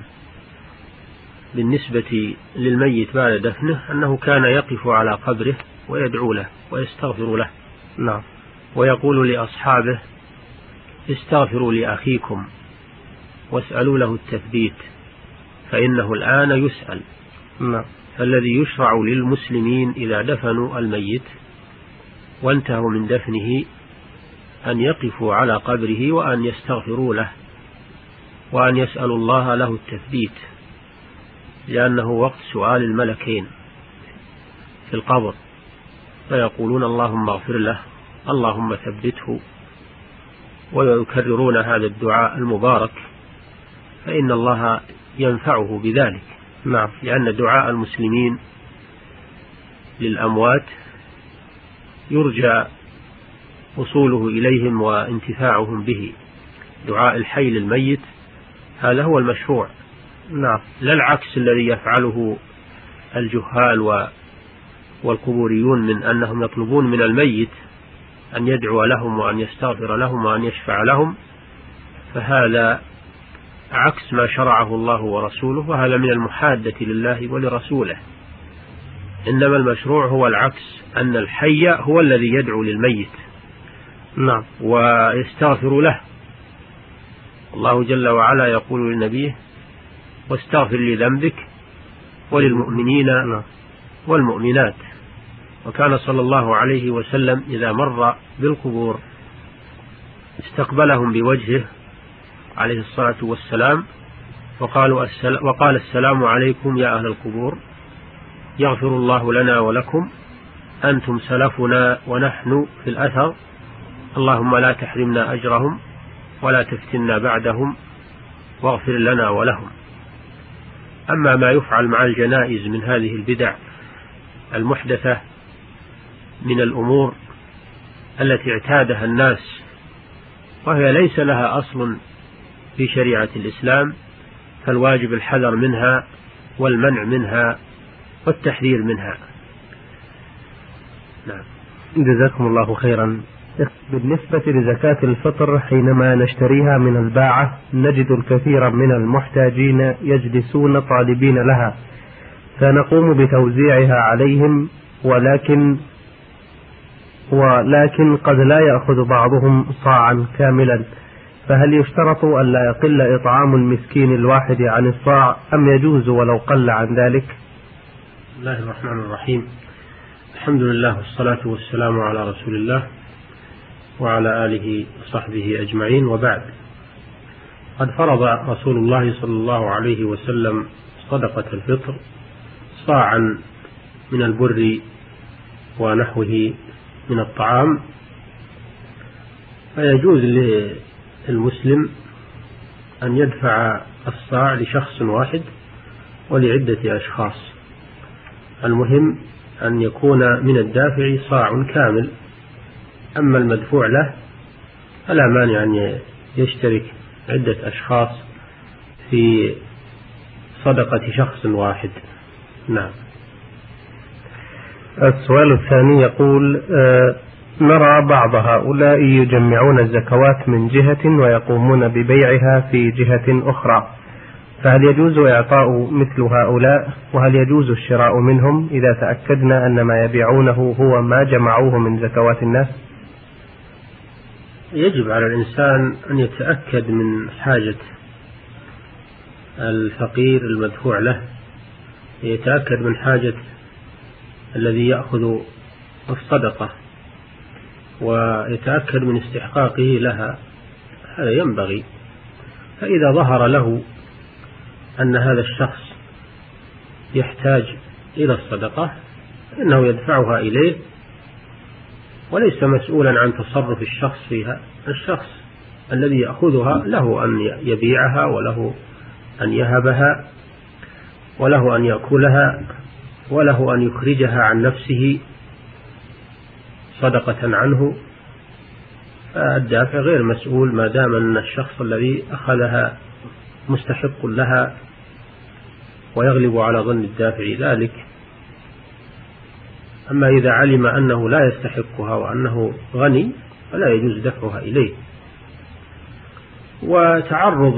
بالنسبة للميت بعد دفنه أنه كان يقف على قبره ويدعو له ويستغفر له. نعم. ويقول لأصحابه: استغفروا لأخيكم واسألوا له التثبيت فإنه الآن يسأل. نعم. فالذي يشرع للمسلمين إذا دفنوا الميت وانتهوا من دفنه أن يقفوا على قبره وأن يستغفروا له وأن يسألوا الله له التثبيت، لأنه وقت سؤال الملكين في القبر، فيقولون: اللهم اغفر له، اللهم ثبته، ويكررون هذا الدعاء المبارك، فإن الله ينفعه بذلك. نعم. لأن دعاء المسلمين للأموات يرجى وصوله إليهم وانتفاعهم به. دعاء الحي للميت هذا هو المشروع. نعم. لا العكس الذي يفعله الجهال والقبوريون من أنهم يطلبون من الميت أن يدعو لهم وأن يستغفر لهم وأن يشفع لهم، فهذا عكس ما شرعه الله ورسوله، وهذا من المحادة لله ولرسوله. إنما المشروع هو العكس، أن الحي هو الذي يدعو للميت. نعم. ويستغفر له. الله جل وعلا يقول لنبيه: واستغفر لذنبك وللمؤمنين والمؤمنات. وكان صلى الله عليه وسلم إذا مر بالقبور استقبلهم بوجهه عليه الصلاة والسلام وقال: السلام عليكم يا أهل القبور، يغفر الله لنا ولكم، أنتم سلفنا ونحن في الأثر، اللهم لا تحرمنا أجرهم ولا تفتنا بعدهم واغفر لنا ولهم. أما ما يفعل مع الجنائز من هذه البدع المحدثة من الأمور التي اعتادها الناس وهي ليس لها أصل في شريعة الإسلام، فالواجب الحذر منها والمنع منها والتحذير منها. نعم. جزاكم الله خيرا. بالنسبة لزكاة الفطر حينما نشتريها من الباعة نجد الكثير من المحتاجين يجلسون طالبين لها، فنقوم بتوزيعها عليهم، ولكن قد لا يأخذ بعضهم صاعا كاملا، فهل يشترط أن لا يقل إطعام المسكين الواحد عن الصاع أم يجوز ولو قل عن ذلك؟ بسم الله الرحمن الرحيم. الحمد لله والصلاة والسلام على رسول الله وعلى آله وصحبه أجمعين، وبعد. قد فرض رسول الله صلى الله عليه وسلم صدقة الفطر صاعا من البر ونحوه من الطعام، فيجوز للمسلم أن يدفع الصاع لشخص واحد ولعدة أشخاص. المهم أن يكون من الدافع صاع كامل، أما المدفوع له فلا مانع أن يشترك عدة أشخاص في صدقة شخص واحد. نعم. السؤال الثاني يقول: نرى بعض هؤلاء يجمعون الزكوات من جهة ويقومون ببيعها في جهة أخرى، فهل يجوز إعطاء مثل هؤلاء؟ وهل يجوز الشراء منهم إذا تأكدنا أن ما يبيعونه هو ما جمعوه من زكوات الناس؟ يجب على الإنسان أن يتأكد من حاجة الفقير المدفوع له، يتأكد من حاجة الذي يأخذ الصدقة ويتأكد من استحقاقه لها، هذا ينبغي. فإذا ظهر له أن هذا الشخص يحتاج إلى الصدقة فإنه يدفعها إليه وليس مسؤولا عن تصرف الشخص فيها. الشخص الذي يأخذها له أن يبيعها وله أن يهبها وله أن يأكلها وله أن يخرجها عن نفسه صدقة عنه، الدافع غير مسؤول ما دام أن الشخص الذي أخذها مستحق لها ويغلب على ظن الدافع ذلك. أما إذا علم أنه لا يستحقها وأنه غني فلا يجوز دفعها إليه. وتعرض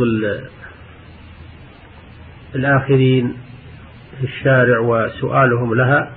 الآخرين في الشارع وسؤالهم لها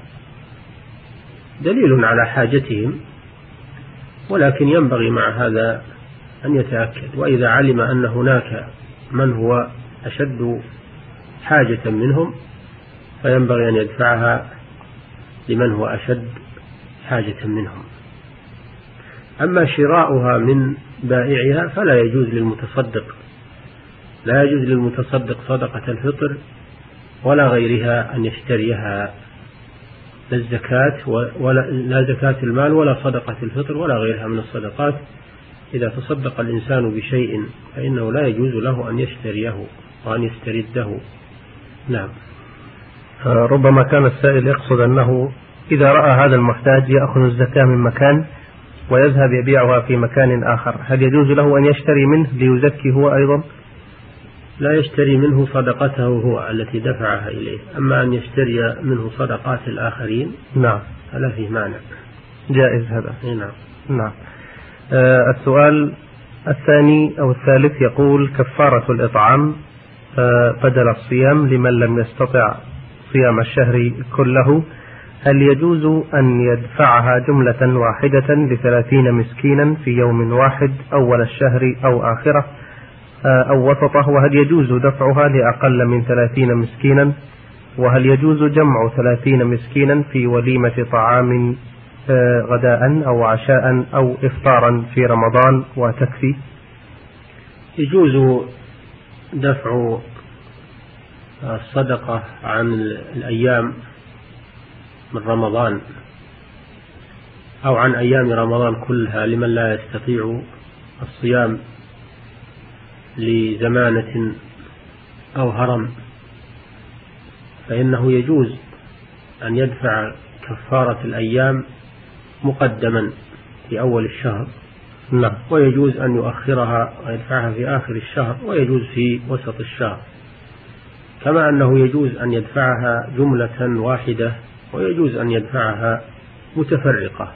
دليل على حاجتهم، ولكن ينبغي مع هذا أن يتأكد، وإذا علم أن هناك من هو أشد حاجة منهم فينبغي أن يدفعها لمن هو أشد حاجة منهم. أما شراؤها من بائعها فلا يجوز للمتصدق، لا يجوز للمتصدق صدقة الفطر ولا غيرها أن يشتريها، لا الزكاة لا زكاة المال ولا صدقة الفطر ولا غيرها من الصدقات. إذا تصدق الإنسان بشيء فإنه لا يجوز له أن يشتريه وأن يسترده. نعم. ربما كان السائل يقصد أنه إذا رأى هذا المحتاج يأخذ الزكاة من مكان ويذهب يبيعها في مكان آخر، هل يجوز له أن يشتري منه ليزكي هو أيضا؟ لا يشتري منه صدقته هو التي دفعها إليه، أما أن يشتري منه صدقات الآخرين نعم فلا فيه مانع، جائز هذا. نعم. نعم. السؤال الثاني أو الثالث يقول: كفارة الإطعام بدل الصيام لمن لم يستطع صيام الشهر كله، هل يجوز أن يدفعها جملة واحدة ل30 مسكينا في يوم واحد أول الشهر أو آخره أو وسطه؟ وهل يجوز دفعها لأقل من 30 مسكينا؟ وهل يجوز جمع 30 مسكينا في وليمة طعام غداء أو عشاء أو إفطارا في رمضان وتكفي؟ يجوز دفع الصدقة عن الأيام من رمضان أو عن أيام رمضان كلها لمن لا يستطيع الصيام لزمانة أو هرم، فإنه يجوز أن يدفع كفارة الأيام مقدما في أول الشهر، ويجوز أن يؤخرها ويدفعها في آخر الشهر، ويجوز في وسط الشهر، كما أنه يجوز أن يدفعها جملة واحدة، ويجوز أن يدفعها متفرقة،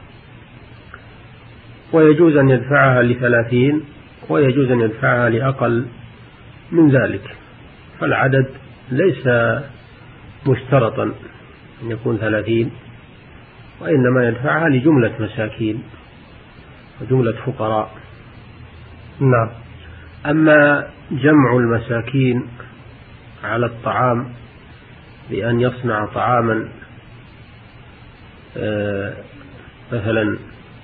ويجوز أن يدفعها ل30، ويجوز أن يدفعها لأقل من ذلك، فالعدد ليس مشترطا أن يكون 30، وإنما يدفعها لجملة مساكين وجملة فقراء. نعم. أما جمع المساكين على الطعام بأن يصنع طعاما مثلا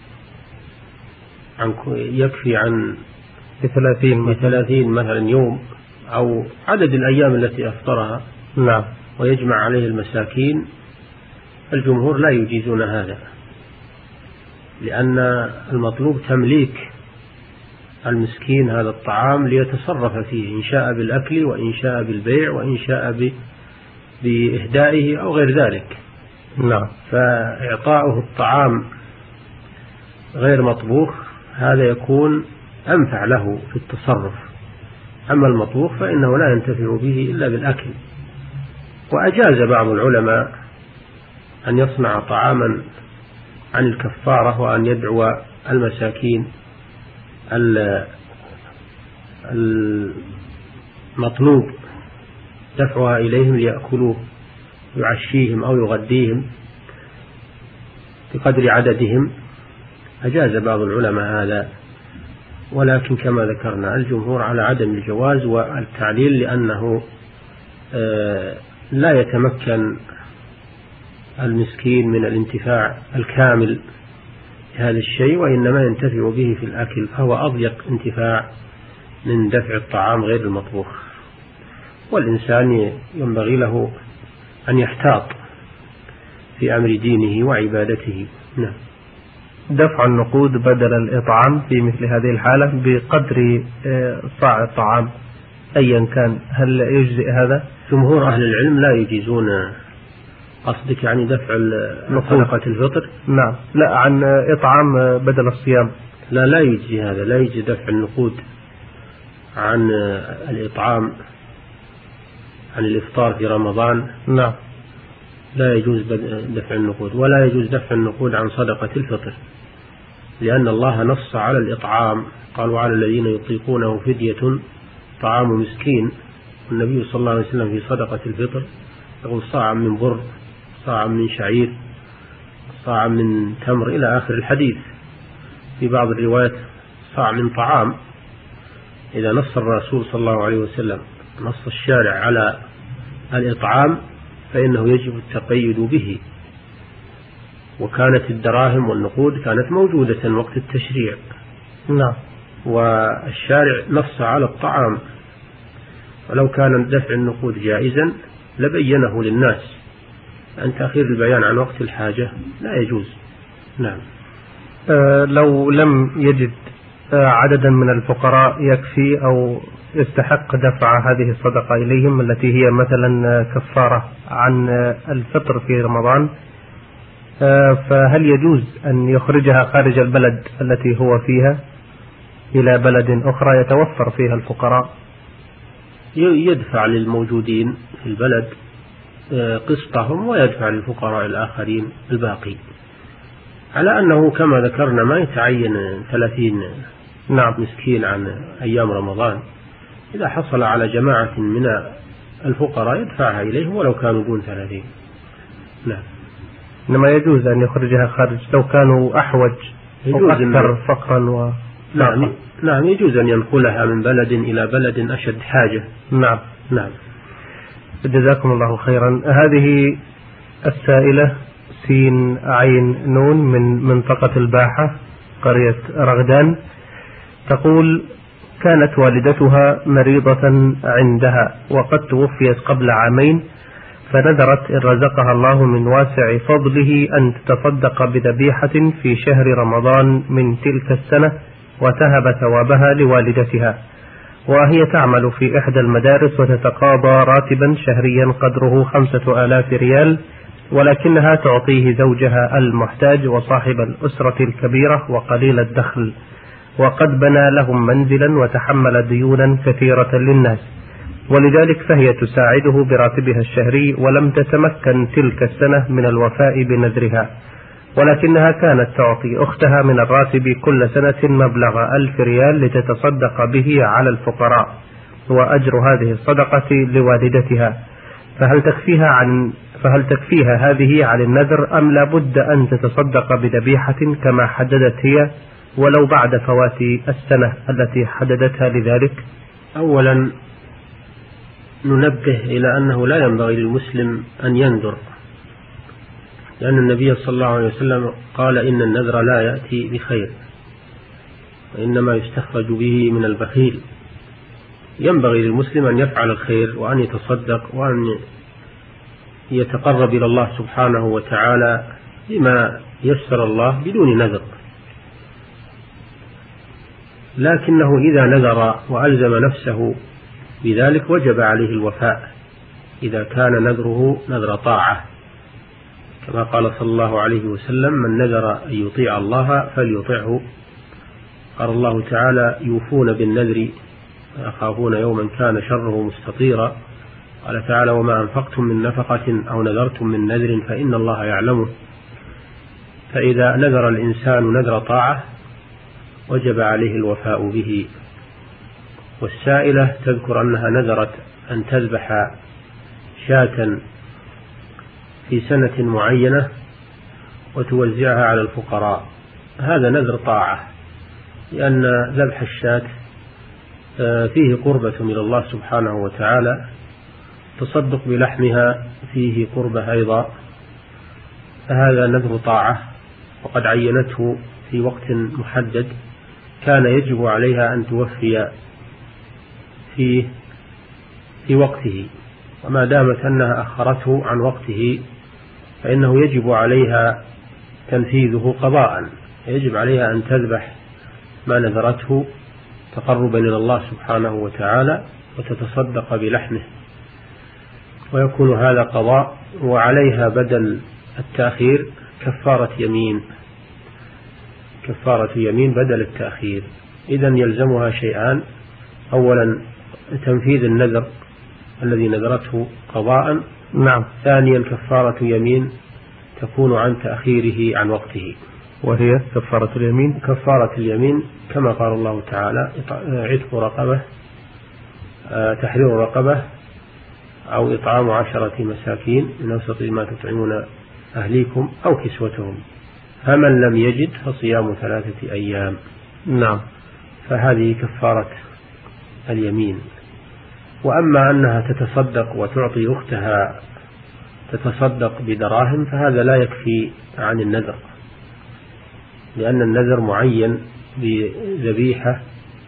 يكفي عن 30 مثلا يوم أو عدد الأيام التي أفطرها، نعم، ويجمع عليه المساكين، الجمهور لا يجيزون هذا، لأن المطلوب تمليك المسكين هذا الطعام ليتصرف فيه، إن شاء بالأكل وإن شاء بالبيع وإن شاء بإهدائه أو غير ذلك. نعم. فإعطاؤه الطعام غير مطبوخ هذا يكون أنفع له في التصرف، أما المطبوخ فإنه لا ينتفع به إلا بالأكل. وأجاز بعض العلماء أن يصنع طعاما عن الكفارة وأن يدعو المساكين المطلوب دفعها إليهم ليأكلوه، يعشيهم أو يغديهم بقدر عددهم. أجاز بعض العلماء هذا، ولكن كما ذكرنا الجمهور على عدم الجواز والتعليل، لأنه لا يتمكن المسكين من الانتفاع الكامل بهذا الشيء، وإنما ينتفع به في الأكل، فهو أضيق انتفاع من دفع الطعام غير المطبوخ. والإنسان ينبغي له أن يحتاط في أمر دينه وعبادته. نعم. دفع النقود بدل الإطعام في مثل هذه الحالة بقدر صاع الطعام أيا كان، هل يجزئ هذا؟ جمهور أهل العلم لا يجيزون. قصدك يعني دفع صدقة الفطر؟ نعم، لا، عن إطعام بدل الصيام. لا يجزي هذا، لا يجزي دفع النقود عن الإطعام عن الإفطار في رمضان. نعم. لا يجوز دفع النقود، ولا يجوز دفع النقود عن صدقة الفطر، لأن الله نص على الإطعام، قال وعلى الذين يطيقونه فدية طعام مسكين. والنبي صلى الله عليه وسلم في صدقة الفطر يقول صاع من بر، صاع من شعير، صاع من تمر إلى آخر الحديث. في بعض الروايات صاع من طعام. إذا نص الرسول صلى الله عليه وسلم، نص الشارع على الإطعام، فإنه يجب التقيد به. وكانت الدراهم والنقود كانت موجودة وقت التشريع. نعم. والشارع نص على الطعام، ولو كان دفع النقود جائزا لبينه للناس، أن تأخير البيان عن وقت الحاجة لا يجوز. نعم. لو لم يجد عددا من الفقراء يكفي أو يستحق دفع هذه الصدقة إليهم، التي هي مثلا كفارة عن الفطر في رمضان، فهل يجوز أن يخرجها خارج البلد التي هو فيها إلى بلد أخرى يتوفر فيها الفقراء؟ يدفع للموجودين في البلد قسطهم، ويدفع للفقراء الآخرين الباقي، على أنه كما ذكرنا ما يتعين 30 مسكين عن أيام رمضان. إذا حصل على جماعة من الفقراء يدفعها إليهم ولو كانوا دون 30. نعم. إنما يجوز أن يخرجها خارج لو كانوا أحوج أو أكثر فقرا نعم يجوز أن ينقلها من بلد إلى بلد أشد حاجة. نعم. نعم. جزاكم الله خيرا. هذه السائلة سين عين نون من منطقة الباحة قرية رغدان، تقول كانت والدتها مريضة عندها وقد توفيت قبل عامين، فنذرت إن رزقها الله من واسع فضله أن تتصدق بذبيحة في شهر رمضان من تلك السنة وتهب ثوابها لوالدتها، وهي تعمل في إحدى المدارس وتتقاضى راتبا شهريا قدره 5000 ريال، ولكنها تعطيه زوجها المحتاج وصاحب الأسرة الكبيرة وقليل الدخل، وقد بنى لهم منزلا وتحمل ديونا كثيرة للناس، ولذلك فهي تساعده براتبها الشهري، ولم تتمكن تلك السنة من الوفاء بنذرها، ولكنها كانت تعطي أختها من الراتب كل سنة مبلغ 1000 ريال لتتصدق به على الفقراء، وأجر هذه الصدقة لوالدتها، فهل تكفيها هذه عن النذر أم لا بد أن تتصدق بذبيحة كما حددت هي ولو بعد فوات السنة التي حددتها لذلك؟ أولا ننبه إلى أنه لا ينبغي للمسلم أن ينذر، لأن النبي صلى الله عليه وسلم قال إن النذر لا يأتي بخير، وإنما يستخرج به من البخيل. ينبغي للمسلم أن يفعل الخير وأن يتصدق وأن يتقرب إلى الله سبحانه وتعالى بما يسر الله بدون نذر، لكنه إذا نذر وألزم نفسه بذلك وجب عليه الوفاء إذا كان نذره نذر طاعة، كما قال صلى الله عليه وسلم من نذر أن يطيع الله فليطعه. قال الله تعالى يوفون بالنذر ويخافون يوما كان شره مستطيرا. قال تعالى وما أنفقتم من نفقة أو نذرتم من نذر فإن الله يعلمه. فإذا نذر الإنسان نذر طاعة وجب عليه الوفاء به. والسائلة تذكر أنها نذرت أن تذبح شاة في سنة معينة وتوزعها على الفقراء، هذا نذر طاعة، لأن ذبح الشاة فيه قربة إلى الله سبحانه وتعالى، تصدق بلحمها فيه قربة أيضا، فهذا نذر طاعة، وقد عينته في وقت محدد كان يجب عليها أن توفي في وقته، وما دامت أنها أخرته عن وقته فإنه يجب عليها تنفيذه قضاء، يجب عليها أن تذبح ما نذرته تقربا إلى الله سبحانه وتعالى وتتصدق بلحمه، ويكون هذا قضاء، وعليها بدل التأخير كفارة كفارة يمين بدل التأخير. إذن يلزمها شيئان: أولا تنفيذ النذر الذي نذرته قضاء. نعم. ثانيا كفارة يمين تكون عن تأخيره عن وقته، وهي كفارة اليمين. كفارة اليمين كما قال الله تعالى: عتق رقبة، تحرير رقبة، أو إطعام 10 مساكين من أوسط ما تطعمون أهليكم، أو كسوتهم، فمن لم يجد فصيام 3 أيام. نعم. فهذه كفارة اليمين. وأما أنها تتصدق وتعطي أختها تتصدق بدراهم فهذا لا يكفي عن النذر، لأن النذر معين بذبيحة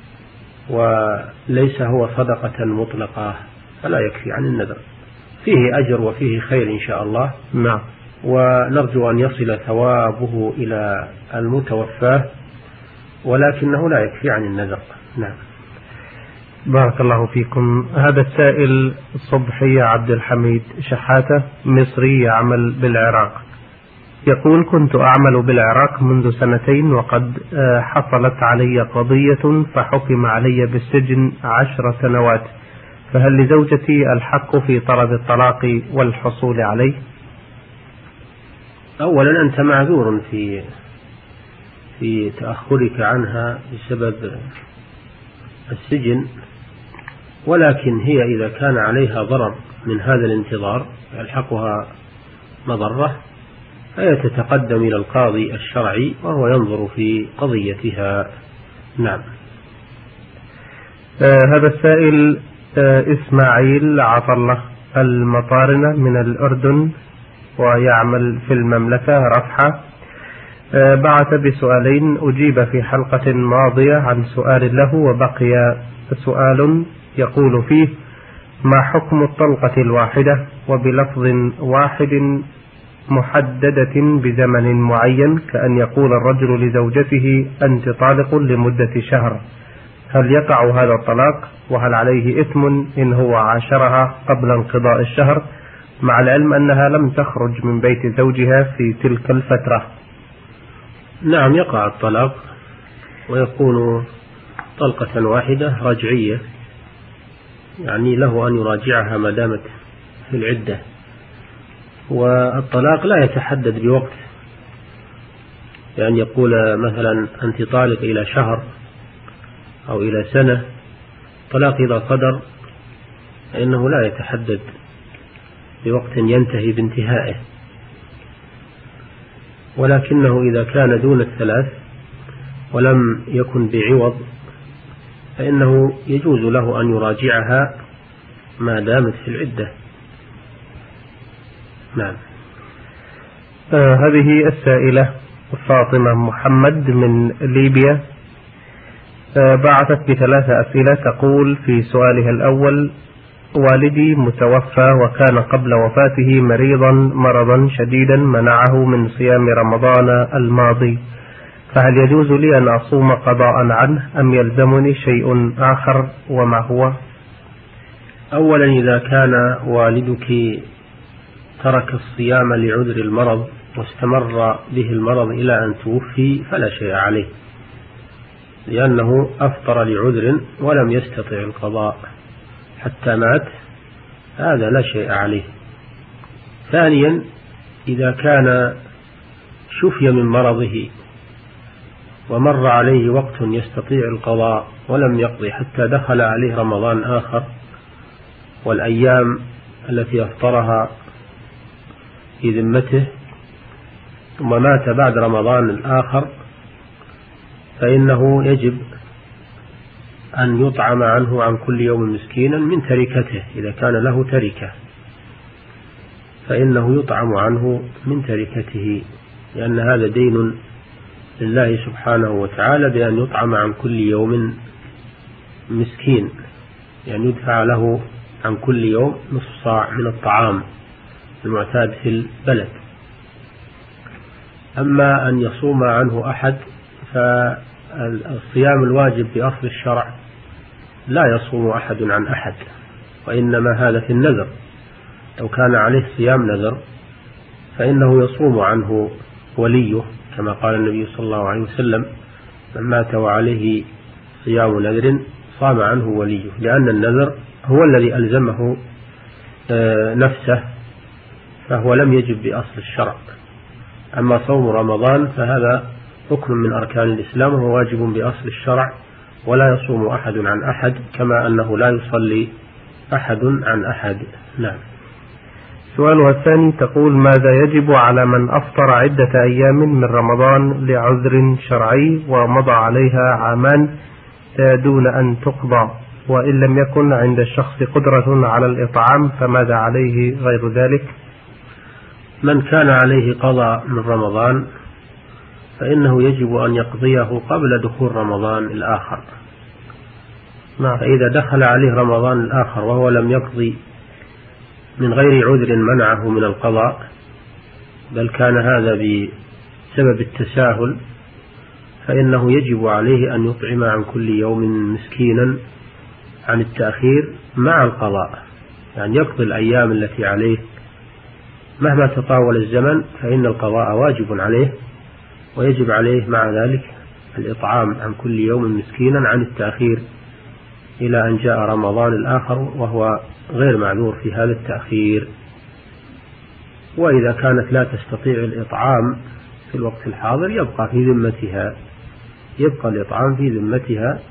وليس هو صدقة مطلقة، فلا يكفي عن النذر. فيه أجر وفيه خير إن شاء الله. نعم. ونرجو أن يصل ثوابه إلى المتوفاه، ولكنه لا يكفي عن النذر. نعم. بارك الله فيكم. هذا السائل صبحي عبد الحميد شحاتة، مصري يعمل بالعراق، يقول: كنت أعمل بالعراق منذ 2 وقد حصلت علي قضية فحكم علي بالسجن 10 سنوات، فهل لزوجتي الحق في طلب الطلاق والحصول عليه؟ أولا أنت معذور في تأخرك عنها بسبب السجن، ولكن هي إذا كان عليها ضرر من هذا الانتظار يلحقها مضرة فهي تتقدم إلى القاضي الشرعي وهو ينظر في قضيتها. نعم. هذا السائل إسماعيل عطلة المطارنة من الأردن ويعمل في المملكة رفحة، بعث بسؤالين أجيب في حلقة ماضية عن سؤال له، وبقي سؤال يقول فيه: ما حكم الطلقة الواحدة وبلفظ واحد محددة بزمن معين، كأن يقول الرجل لزوجته: أنت طالق لمدة شهر، هل يقع هذا الطلاق؟ وهل عليه إثم إن هو عاشرها قبل انقضاء الشهر، مع العلم أنها لم تخرج من بيت زوجها في تلك الفترة؟ نعم، يقع الطلاق ويكون طلقة واحدة رجعية، يعني له أن يراجعها ما دامت في العدة. والطلاق لا يتحدد بوقت، يعني يقول مثلا أنت طالق إلى شهر أو إلى سنة. الطلاق إذا صدر فإنه لا يتحدد بوقت ينتهي بانتهائه، ولكنه إذا كان دون 3 ولم يكن بعوض فإنه يجوز له أن يراجعها ما دامت في العدة. نعم. هذه السائلة فاطمة محمد من ليبيا بعثت ب3 أسئلة، تقول في سؤالها الأول: والدي متوفى وكان قبل وفاته مريضا مرضا شديدا منعه من صيام رمضان الماضي، فهل يجوز لي أن أصوم قضاء عنه أم يلزمني شيء آخر، وما هو؟ أولا إذا كان والدك ترك الصيام لعذر المرض واستمر به المرض إلى أن توفي فلا شيء عليه، لأنه أفطر لعذر ولم يستطع القضاء حتى مات، هذا لا شيء عليه. ثانيا إذا كان شفي من مرضه ومر عليه وقت يستطيع القضاء ولم يقضي حتى دخل عليه رمضان آخر، والأيام التي أفطرها في ذمته ثم مات بعد رمضان الآخر، فإنه يجب أن يطعم عنه عن كل يوم مسكينا من تركته. إذا كان له تركة فإنه يطعم عنه من تركته، لأن هذا دين لله سبحانه وتعالى بأن يطعم عن كل يوم مسكين، يعني يدفع له عن كل يوم نصف صاع من الطعام المعتاد في البلد. أما أن يصوم عنه أحد فالصيام الواجب بأصل الشرع لا يصوم أحد عن أحد، وإنما هذا في النذر. لو كان عليه صيام نذر فإنه يصوم عنه وليه كما قال النبي صلى الله عليه وسلم: من مات وعليه صيام نذر صام عنه وليه، لأن النذر هو الذي ألزمه نفسه، فهو لم يجب بأصل الشرع. أما صوم رمضان فهذا ركن من أركان الإسلام وهو واجب بأصل الشرع، ولا يصوم أحد عن أحد، كما أنه لا يصلي أحد عن أحد. نعم. سؤالها الثاني تقول: ماذا يجب على من أفطر عدة أيام من رمضان لعذر شرعي ومضى عليها عامان دون أن تقضى، وإن لم يكن عند الشخص قدرة على الإطعام فماذا عليه غير ذلك؟ من كان عليه قضاء من رمضان فإنه يجب أن يقضيه قبل دخول رمضان الآخر. فإذا دخل عليه رمضان الآخر وهو لم يقضي من غير عذر منعه من القضاء، بل كان هذا بسبب التساهل، فإنه يجب عليه أن يطعم عن كل يوم مسكينا عن التأخير مع القضاء، يعني يقضي الأيام التي عليه مهما تطاول الزمن، فإن القضاء واجب عليه، ويجب عليه مع ذلك الإطعام عن كل يوم مسكينا عن التأخير إلى أن جاء رمضان الآخر وهو غير معذور في هذا التأخير. وإذا كانت لا تستطيع الإطعام في الوقت الحاضر يبقى الإطعام في ذمتها،